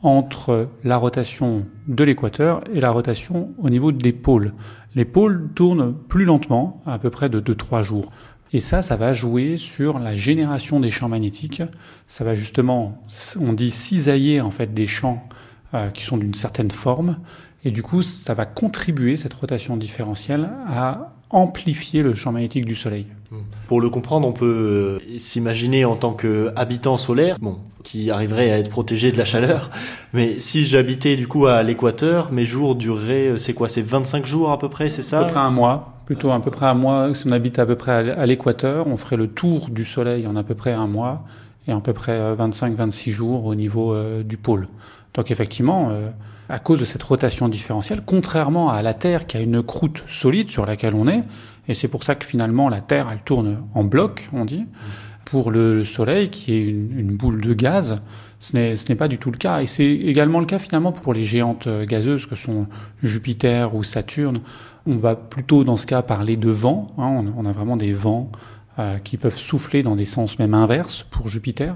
entre la rotation de l'équateur et la rotation au niveau des pôles. Les pôles tournent plus lentement, à peu près de deux à trois jours. Et ça, ça va jouer sur la génération des champs magnétiques. Ça va justement, on dit cisailler en fait des champs euh, qui sont d'une certaine forme. Et du coup, ça va contribuer, cette rotation différentielle, à amplifier le champ magnétique du Soleil. Pour le comprendre, on peut s'imaginer en tant qu'habitant solaire, bon, qui arriverait à être protégé de la chaleur. Mais si j'habitais du coup à l'équateur, mes jours dureraient, c'est quoi, c'est vingt-cinq jours à peu près, c'est ça ? À peu près un mois, plutôt à peu près un mois. Si on habite à peu près à l'équateur, on ferait le tour du Soleil en à peu près un mois et à peu près vingt-cinq à vingt-six jours au niveau euh, du pôle. Donc effectivement, euh, à cause de cette rotation différentielle, contrairement à la Terre qui a une croûte solide sur laquelle on est, et c'est pour ça que finalement la Terre elle tourne en bloc, on dit, pour le Soleil qui est une, une boule de gaz, ce n'est, ce n'est pas du tout le cas. Et c'est également le cas finalement pour les géantes gazeuses que sont Jupiter ou Saturne. On va plutôt dans ce cas parler de vent, hein, on, on a vraiment des vents euh, qui peuvent souffler dans des sens même inverses pour Jupiter.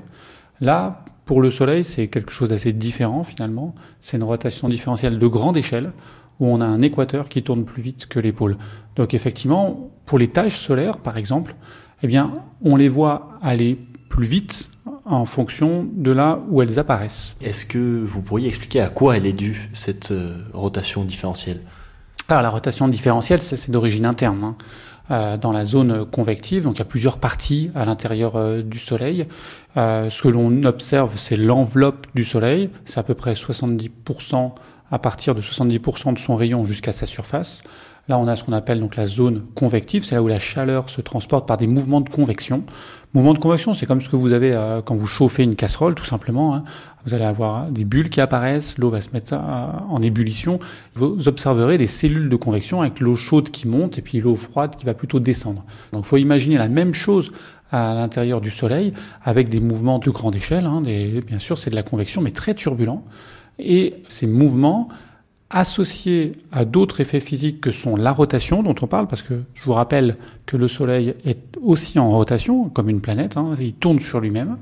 Là, pour le Soleil, c'est quelque chose d'assez différent finalement. C'est une rotation différentielle de grande échelle où on a un équateur qui tourne plus vite que les pôles. Donc effectivement, pour les taches solaires par exemple, eh bien, on les voit aller plus vite en fonction de là où elles apparaissent. Est-ce que vous pourriez expliquer à quoi elle est due, cette euh, rotation différentielle ? Alors la rotation différentielle, c'est, c'est d'origine interne. Hein. Euh, dans la zone convective, donc il y a plusieurs parties à l'intérieur euh, du Soleil. Euh, ce que l'on observe, c'est l'enveloppe du Soleil. C'est à peu près soixante-dix pour cent à partir de soixante-dix pour cent de son rayon jusqu'à sa surface. Là, on a ce qu'on appelle donc la zone convective, c'est là où la chaleur se transporte par des mouvements de convection. Mouvements de convection, c'est comme ce que vous avez euh, quand vous chauffez une casserole, tout simplement. Hein. Vous allez avoir des bulles qui apparaissent, l'eau va se mettre en ébullition. Vous observerez des cellules de convection avec l'eau chaude qui monte et puis l'eau froide qui va plutôt descendre. Donc il faut imaginer la même chose à l'intérieur du Soleil avec des mouvements de grande échelle. Hein, des, bien sûr, c'est de la convection, mais très turbulents. Et ces mouvements associés à d'autres effets physiques que sont la rotation dont on parle, parce que je vous rappelle que le Soleil est aussi en rotation, comme une planète, hein, il tourne sur lui-même,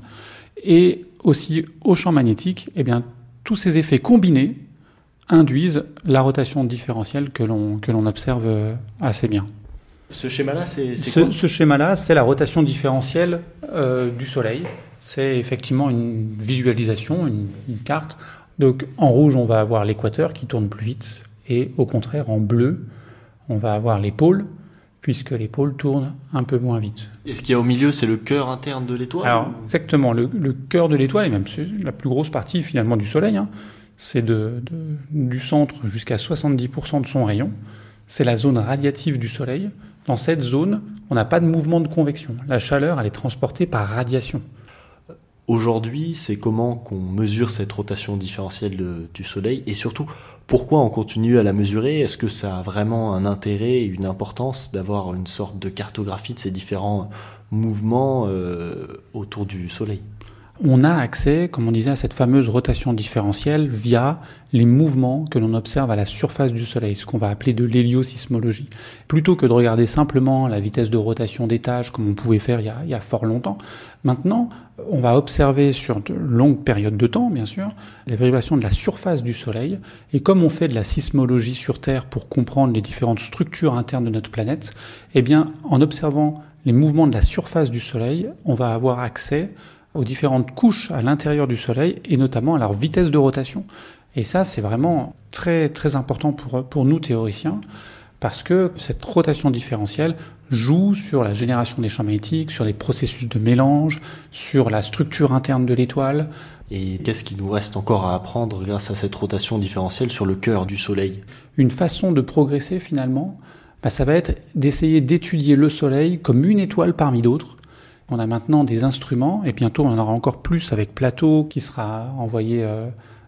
et aussi au champ magnétique, eh bien, tous ces effets combinés induisent la rotation différentielle que l'on, que l'on observe assez bien. Ce schéma-là, c'est, c'est ce, quoi ? Ce schéma-là, c'est la rotation différentielle euh, du Soleil. C'est effectivement une visualisation, une, une carte. Donc en rouge, on va avoir l'équateur qui tourne plus vite, et au contraire, en bleu, on va avoir les pôles, puisque les pôles tournent un peu moins vite. Et ce qu'il y a au milieu, c'est le cœur interne de l'étoile ? Alors, exactement, le, le cœur de l'étoile, et même c'est la plus grosse partie finalement du Soleil, hein, c'est de, de, du centre jusqu'à soixante-dix pour cent de son rayon, c'est la zone radiative du Soleil. Dans cette zone, on n'a pas de mouvement de convection. La chaleur, elle est transportée par radiation. Aujourd'hui, c'est comment qu'on mesure cette rotation différentielle de, du Soleil, et surtout, pourquoi on continue à la mesurer ? Est-ce que ça a vraiment un intérêt et une importance d'avoir une sorte de cartographie de ces différents mouvements euh, autour du Soleil ? On a accès, comme on disait, à cette fameuse rotation différentielle via les mouvements que l'on observe à la surface du Soleil, ce qu'on va appeler de l'héliosismologie. Plutôt que de regarder simplement la vitesse de rotation des tâches, comme on pouvait faire il y a, il y a fort longtemps, maintenant, on va observer sur de longues périodes de temps, bien sûr, les vibrations de la surface du Soleil. Et comme on fait de la sismologie sur Terre pour comprendre les différentes structures internes de notre planète, eh bien, en observant les mouvements de la surface du Soleil, on va avoir accès aux différentes couches à l'intérieur du Soleil et notamment à leur vitesse de rotation. Et ça, c'est vraiment très, très important pour, pour nous théoriciens, parce que cette rotation différentielle joue sur la génération des champs magnétiques, sur les processus de mélange, sur la structure interne de l'étoile. Et qu'est-ce qu'il nous reste encore à apprendre grâce à cette rotation différentielle sur le cœur du Soleil ? Une façon de progresser finalement, bah, ça va être d'essayer d'étudier le Soleil comme une étoile parmi d'autres. On a maintenant des instruments, et bientôt on en aura encore plus avec Plato, qui sera envoyé euh,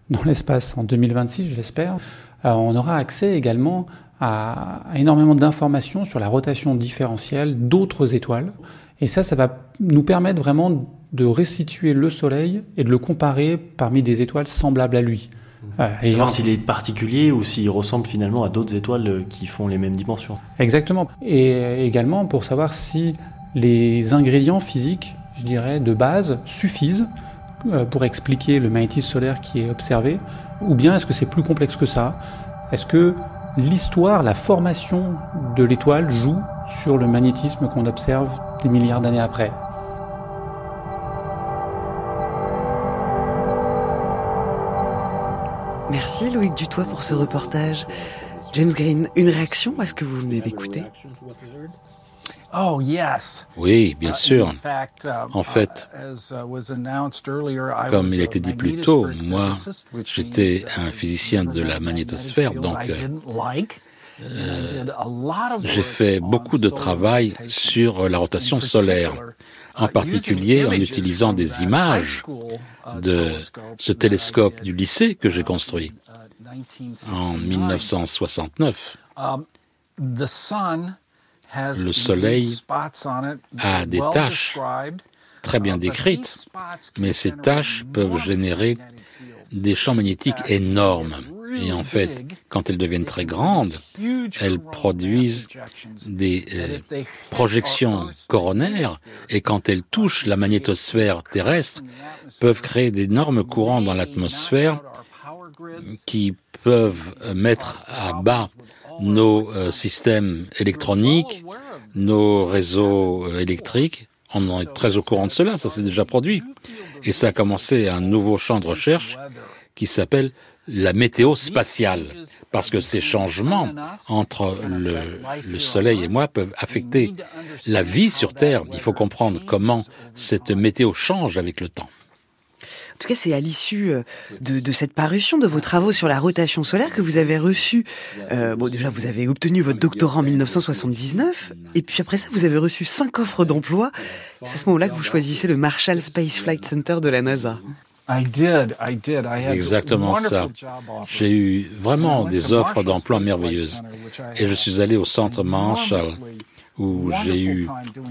dans l'espace en deux mille vingt-six, je l'espère, euh, on aura accès également à, à énormément d'informations sur la rotation différentielle d'autres étoiles. Et ça, ça va nous permettre vraiment de restituer le Soleil et de le comparer parmi des étoiles semblables à lui. Euh, et savoir s'il est particulier ou s'il ressemble finalement à d'autres étoiles qui font les mêmes dimensions. Exactement. Et également pour savoir si les ingrédients physiques, je dirais, de base, suffisent pour expliquer le magnétisme solaire qui est observé, ou bien est-ce que c'est plus complexe que ça? Est-ce que l'histoire, la formation de l'étoile joue sur le magnétisme qu'on observe des milliards d'années après? Merci Loïc Dutoit pour ce reportage. James Green, une réaction à ce que vous venez d'écouter? Oh, yes. Oui, bien sûr. En fait, comme il a été dit plus tôt, moi, j'étais un physicien de la magnétosphère, donc euh, j'ai fait beaucoup de travail sur la rotation solaire, en particulier en utilisant des images de ce télescope du lycée que j'ai construit en dix-neuf cent soixante-neuf. Le Soleil a des taches très bien décrites, mais ces taches peuvent générer des champs magnétiques énormes. Et en fait, quand elles deviennent très grandes, elles produisent des euh, projections coronaires, et quand elles touchent la magnétosphère terrestre, peuvent créer d'énormes courants dans l'atmosphère qui peuvent mettre à bas nos euh, systèmes électroniques, nos réseaux euh, électriques. On est très au courant de cela, ça s'est déjà produit. Et ça a commencé un nouveau champ de recherche qui s'appelle la météo spatiale, parce que ces changements entre le, le Soleil et moi peuvent affecter la vie sur Terre. Il faut comprendre comment cette météo change avec le temps. En tout cas, c'est à l'issue de, de cette parution de vos travaux sur la rotation solaire que vous avez reçu, euh, bon déjà vous avez obtenu votre doctorat en dix-neuf cent soixante-dix-neuf, et puis après ça vous avez reçu cinq offres d'emploi. C'est à ce moment-là que vous choisissez le Marshall Space Flight Center de la NASA. I did, I did. I had Exactement ça. J'ai eu vraiment des offres d'emploi merveilleuses. Et je suis allé au centre Marshall, où j'ai eu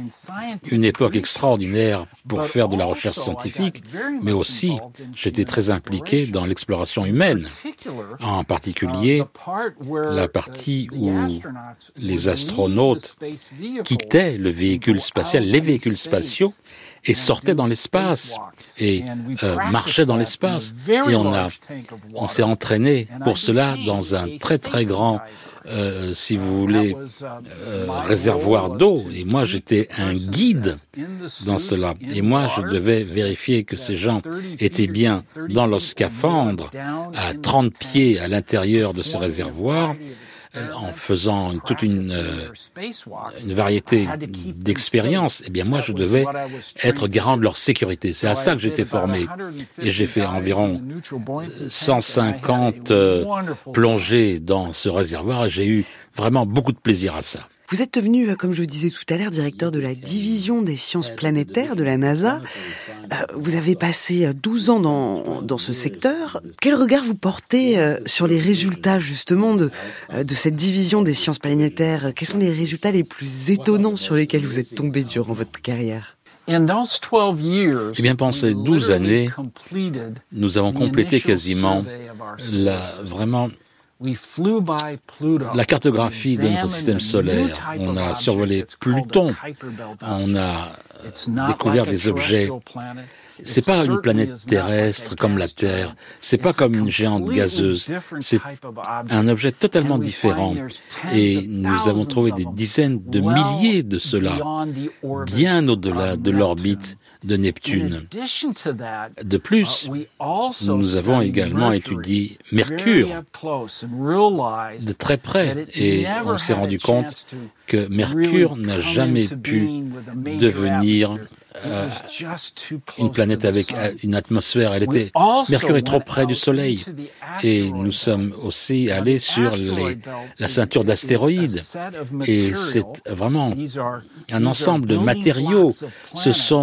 une époque extraordinaire pour faire de la recherche scientifique, mais aussi j'étais très impliqué dans l'exploration humaine, en particulier la partie où les astronautes quittaient le véhicule spatial, les véhicules spatiaux, et sortaient dans l'espace et euh, marchaient dans l'espace. Et on a, on s'est entraîné pour cela dans un très très grand Euh, si vous voulez, euh, réservoir d'eau. Et moi, j'étais un guide dans cela. Et moi, je devais vérifier que ces gens étaient bien dans leur scaphandre, à trente pieds à l'intérieur de ce réservoir, euh, en faisant toute une, euh, une variété d'expériences. Eh bien, moi, je devais être garant de leur sécurité. C'est à ça que j'étais formé. Et j'ai fait environ cent cinquante euh, plongées dans ce réservoir et j'ai eu vraiment beaucoup de plaisir à ça. Vous êtes devenu, comme je vous disais tout à l'heure, directeur de la division des sciences planétaires de la NASA. Vous avez passé douze ans dans, dans ce secteur. Quel regard vous portez sur les résultats, justement, de, de cette division des sciences planétaires? Quels sont les résultats les plus étonnants sur lesquels vous êtes tombé durant votre carrière? Eh bien, pendant ces douze années, nous avons complété quasiment la, vraiment la cartographie de notre système solaire. On a survolé Pluton, on a découvert des objets. C'est pas une planète terrestre comme la Terre, c'est pas comme une géante gazeuse, c'est un objet totalement différent. Et nous avons trouvé des dizaines de milliers de ceux-là, bien au-delà de l'orbite de Neptune. De plus, nous avons également étudié Mercure de très près et on s'est rendu compte que Mercure n'a jamais pu devenir euh, une planète avec une atmosphère. Elle était, Mercure est trop près du Soleil. Et nous sommes aussi allés sur les, la ceinture d'astéroïdes. Et c'est vraiment un ensemble de matériaux. Ce sont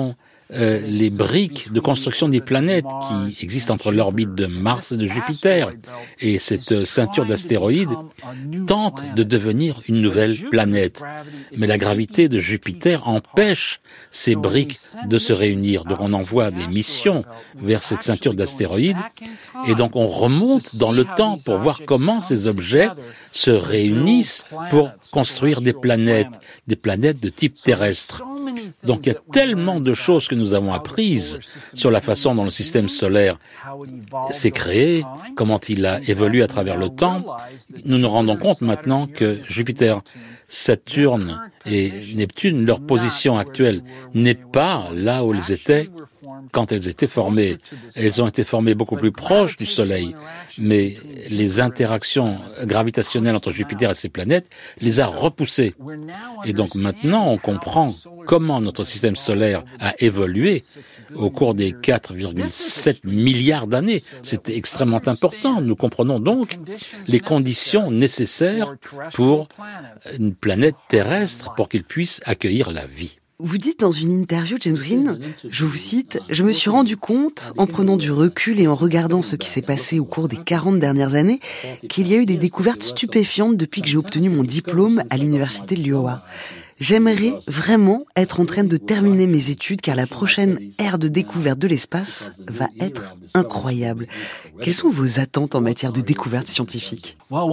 euh, les briques de construction des planètes qui existent entre l'orbite de Mars et de Jupiter. Et cette ceinture d'astéroïdes tente de devenir une nouvelle planète. Mais la gravité de Jupiter empêche ces briques de se réunir. Donc on envoie des missions vers cette ceinture d'astéroïdes et donc on remonte dans le temps pour voir comment ces objets se réunissent pour construire des planètes, des planètes de type terrestre. Donc il y a tellement de choses que nous avons apprises sur la façon dont le système solaire s'est créé, comment il a évolué à travers le temps. Nous nous rendons compte maintenant que Jupiter, Saturne et Neptune, leur position actuelle n'est pas là où elles étaient quand elles étaient formées. Elles ont été formées beaucoup plus proches du Soleil, mais les interactions gravitationnelles entre Jupiter et ses planètes les a repoussées. Et donc maintenant, on comprend comment notre système solaire a évolué au cours des quatre virgule sept milliards d'années. C'était extrêmement important. Nous comprenons donc les conditions nécessaires pour une planète terrestre pour qu'il puisse accueillir la vie. Vous dites dans une interview, James Green, je vous cite, « Je me suis rendu compte, en prenant du recul et en regardant ce qui s'est passé au cours des quarante dernières années, qu'il y a eu des découvertes stupéfiantes depuis que j'ai obtenu mon diplôme à l'université de l'Iowa. J'aimerais vraiment être en train de terminer mes études car la prochaine ère de découverte de l'espace va être incroyable. » Quelles sont vos attentes en matière de découverte scientifique ?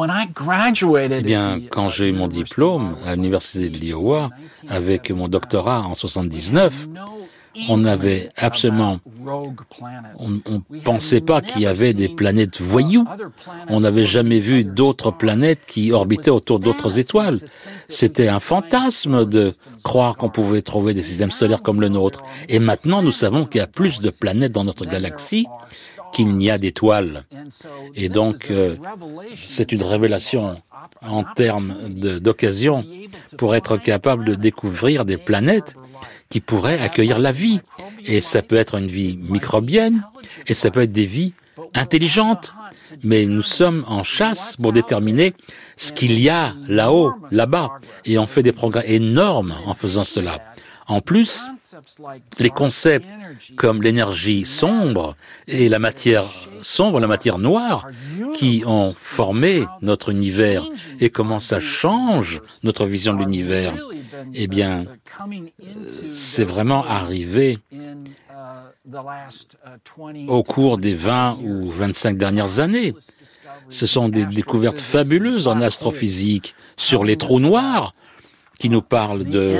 Eh bien, quand j'ai eu mon diplôme à l'université de l'Iowa, avec mon doctorat en soixante-dix-neuf, on n'avait absolument, on ne pensait pas qu'il y avait des planètes voyous. On n'avait jamais vu d'autres planètes qui orbitaient autour d'autres étoiles. C'était un fantasme de croire qu'on pouvait trouver des systèmes solaires comme le nôtre. Et maintenant, nous savons qu'il y a plus de planètes dans notre galaxie qu'il n'y a d'étoiles. Et donc, euh, c'est une révélation en termes de, d'occasion pour être capable de découvrir des planètes qui pourraient accueillir la vie. Et ça peut être une vie microbienne, et ça peut être des vies intelligentes. Mais nous sommes en chasse pour déterminer ce qu'il y a là-haut, là-bas. Et on fait des progrès énormes en faisant cela. En plus, les concepts comme l'énergie sombre et la matière sombre, la matière noire, qui ont formé notre univers et comment ça change notre vision de l'univers, eh bien, c'est vraiment arrivé au cours des vingt ou vingt-cinq dernières années. Ce sont des découvertes fabuleuses en astrophysique sur les trous noirs, qui nous parle de,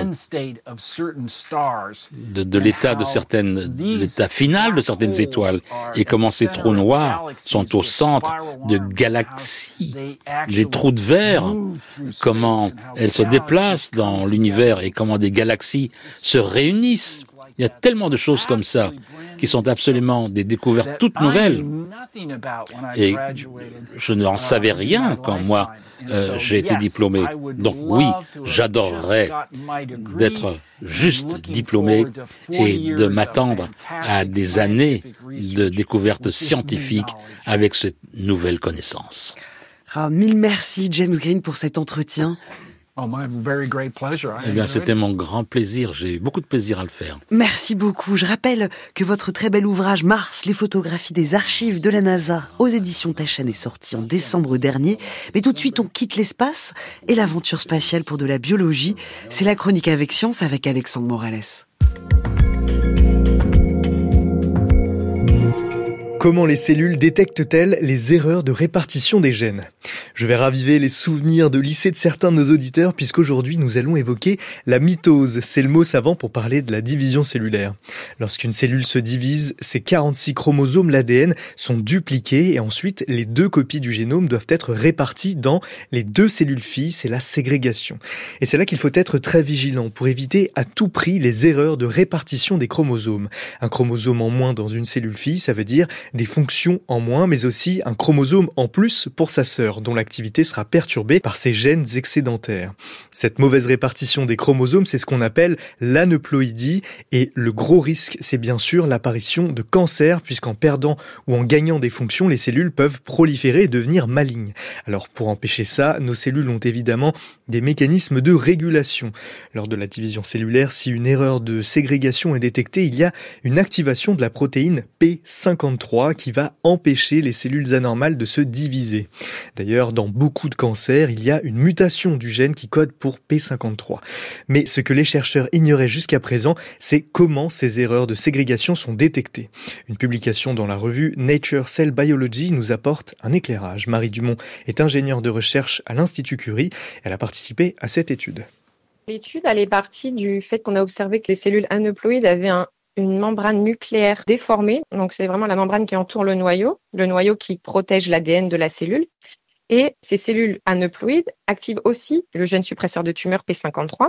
de, de l'état de certaines, de l'état final de certaines étoiles et comment ces trous noirs sont au centre de galaxies, des trous de verre, comment elles se déplacent dans l'univers et comment des galaxies se réunissent. Il y a tellement de choses comme ça qui sont absolument des découvertes toutes nouvelles. Et je n'en savais rien quand moi euh, j'ai été diplômé. Donc oui, j'adorerais d'être juste diplômé et de m'attendre à des années de découvertes scientifiques avec cette nouvelle connaissance. Ah, mille merci James Green pour cet entretien. Eh bien, c'était mon grand plaisir. J'ai eu beaucoup de plaisir à le faire. Merci beaucoup. Je rappelle que votre très bel ouvrage Mars, les photographies des archives de la NASA aux éditions Taschen est sorti en décembre dernier. Mais tout de suite, on quitte l'espace et l'aventure spatiale pour de la biologie. C'est la chronique avec science avec Alexandre Morales. Comment les cellules détectent-elles les erreurs de répartition des gènes ? Je vais raviver les souvenirs de lycée de certains de nos auditeurs puisqu'aujourd'hui nous allons évoquer la mitose. C'est le mot savant pour parler de la division cellulaire. Lorsqu'une cellule se divise, ses quarante-six chromosomes, l'A D N, sont dupliqués et ensuite les deux copies du génome doivent être réparties dans les deux cellules filles. C'est la ségrégation. Et c'est là qu'il faut être très vigilant pour éviter à tout prix les erreurs de répartition des chromosomes. Un chromosome en moins dans une cellule fille, ça veut dire des fonctions en moins, mais aussi un chromosome en plus pour sa sœur. alors dont l'activité sera perturbée par ces gènes excédentaires. Cette mauvaise répartition des chromosomes, c'est ce qu'on appelle l'aneuploïdie, et le gros risque, c'est bien sûr l'apparition de cancer, puisqu'en perdant ou en gagnant des fonctions, les cellules peuvent proliférer et devenir malignes. Alors pour empêcher ça, nos cellules ont évidemment des mécanismes de régulation. Lors de la division cellulaire, si une erreur de ségrégation est détectée, il y a une activation de la protéine P cinquante-trois qui va empêcher les cellules anormales de se diviser. D'ailleurs, dans beaucoup de cancers, il y a une mutation du gène qui code pour P cinquante-trois. Mais ce que les chercheurs ignoraient jusqu'à présent, c'est comment ces erreurs de ségrégation sont détectées. Une publication dans la revue Nature Cell Biology nous apporte un éclairage. Marie Dumont est ingénieure de recherche à l'Institut Curie. Elle a participé à cette étude. L'étude, elle est partie du fait qu'on a observé que les cellules aneuploïdes avaient un, une membrane nucléaire déformée. Donc, c'est vraiment la membrane qui entoure le noyau, le noyau qui protège l'A D N de la cellule. Et ces cellules aneuploïdes activent aussi le gène suppresseur de tumeur P cinquante-trois.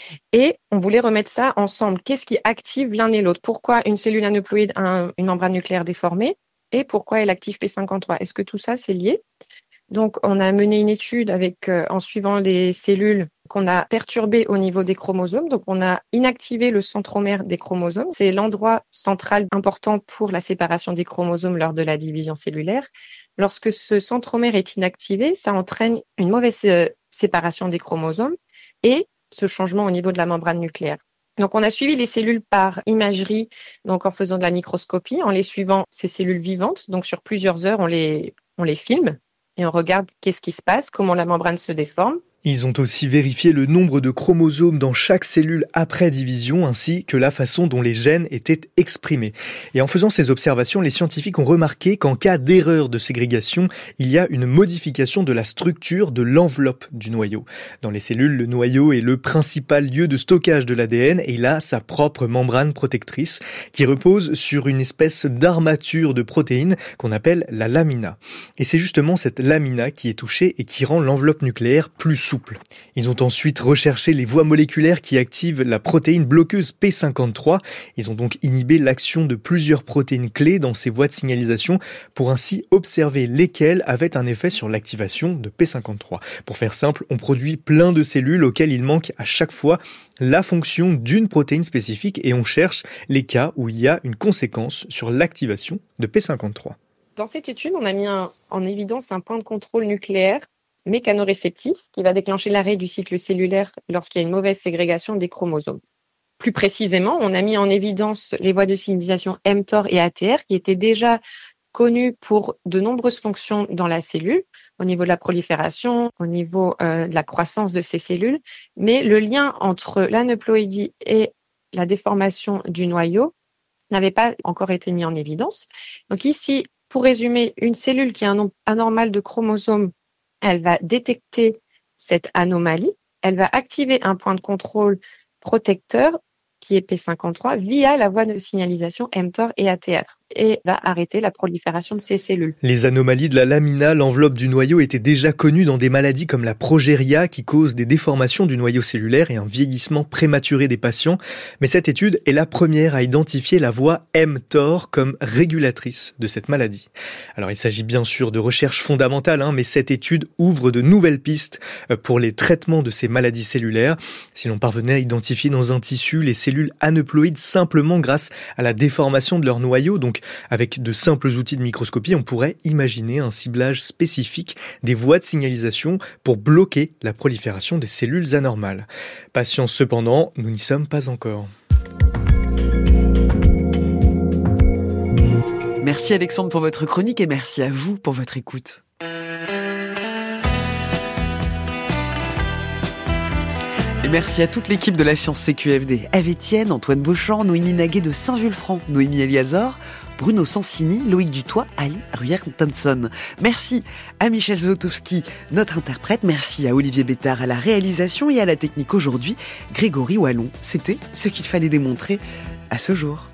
Et on voulait remettre ça ensemble. Qu'est-ce qui active l'un et l'autre? Pourquoi une cellule aneuploïde a un, une membrane nucléaire déformée? Et pourquoi elle active P cinquante-trois? Est-ce que tout ça, c'est lié? Donc, on a mené une étude avec, euh, en suivant les cellules qu'on a perturbées au niveau des chromosomes. Donc, on a inactivé le centromère des chromosomes. C'est l'endroit central important pour la séparation des chromosomes lors de la division cellulaire. Lorsque ce centromère est inactivé, ça entraîne une mauvaise euh, séparation des chromosomes et ce changement au niveau de la membrane nucléaire. Donc, on a suivi les cellules par imagerie, donc en faisant de la microscopie, en les suivant ces cellules vivantes. Donc, sur plusieurs heures, on les, on les filme. Et on regarde qu'est-ce qui se passe, comment la membrane se déforme. Ils ont aussi vérifié le nombre de chromosomes dans chaque cellule après division, ainsi que la façon dont les gènes étaient exprimés. Et en faisant ces observations, les scientifiques ont remarqué qu'en cas d'erreur de ségrégation, il y a une modification de la structure de l'enveloppe du noyau. Dans les cellules, le noyau est le principal lieu de stockage de l'A D N et il a sa propre membrane protectrice qui repose sur une espèce d'armature de protéines qu'on appelle la lamina. Et c'est justement cette lamina qui est touchée et qui rend l'enveloppe nucléaire plus souple. Ils ont ensuite recherché les voies moléculaires qui activent la protéine bloqueuse P cinquante-trois. Ils ont donc inhibé l'action de plusieurs protéines clés dans ces voies de signalisation pour ainsi observer lesquelles avaient un effet sur l'activation de P cinquante-trois. Pour faire simple, on produit plein de cellules auxquelles il manque à chaque fois la fonction d'une protéine spécifique et on cherche les cas où il y a une conséquence sur l'activation de P cinquante-trois. Dans cette étude, on a mis un, en évidence un point de contrôle nucléaire mécanoréceptif qui va déclencher l'arrêt du cycle cellulaire lorsqu'il y a une mauvaise ségrégation des chromosomes. Plus précisément, on a mis en évidence les voies de signalisation mTOR et A T R qui étaient déjà connues pour de nombreuses fonctions dans la cellule, au niveau de la prolifération, au niveau euh, de la croissance de ces cellules, mais le lien entre l'aneuploïdie et la déformation du noyau n'avait pas encore été mis en évidence. Donc ici, pour résumer, une cellule qui a un nombre anormal de chromosomes, elle va détecter cette anomalie, elle va activer un point de contrôle protecteur qui est P cinquante-trois via la voie de signalisation mTOR et A T R et va arrêter la prolifération de ces cellules. Les anomalies de la lamina, l'enveloppe du noyau, étaient déjà connues dans des maladies comme la progéria qui cause des déformations du noyau cellulaire et un vieillissement prématuré des patients. Mais cette étude est la première à identifier la voie mTOR comme régulatrice de cette maladie. Alors il s'agit bien sûr de recherche fondamentale, hein, mais cette étude ouvre de nouvelles pistes pour les traitements de ces maladies cellulaires. Si l'on parvenait à identifier dans un tissu les cellules aneuploïdes simplement grâce à la déformation de leur noyau, donc avec de simples outils de microscopie, on pourrait imaginer un ciblage spécifique des voies de signalisation pour bloquer la prolifération des cellules anormales. Patience cependant, nous n'y sommes pas encore. Merci Alexandre pour votre chronique et merci à vous pour votre écoute. Et merci à toute l'équipe de la Science C Q F D. Eve Etienne, Antoine Beauchamp, Noémie Naguet de Saint-Vulfranc, Noémie Eliazor, Bruno Sansini, Loïc Dutoit, Ali Ruyer-Thompson. Merci à Michel Zlotowski, notre interprète. Merci à Olivier Bétard à la réalisation et à la technique aujourd'hui. Grégory Wallon, c'était ce qu'il fallait démontrer à ce jour.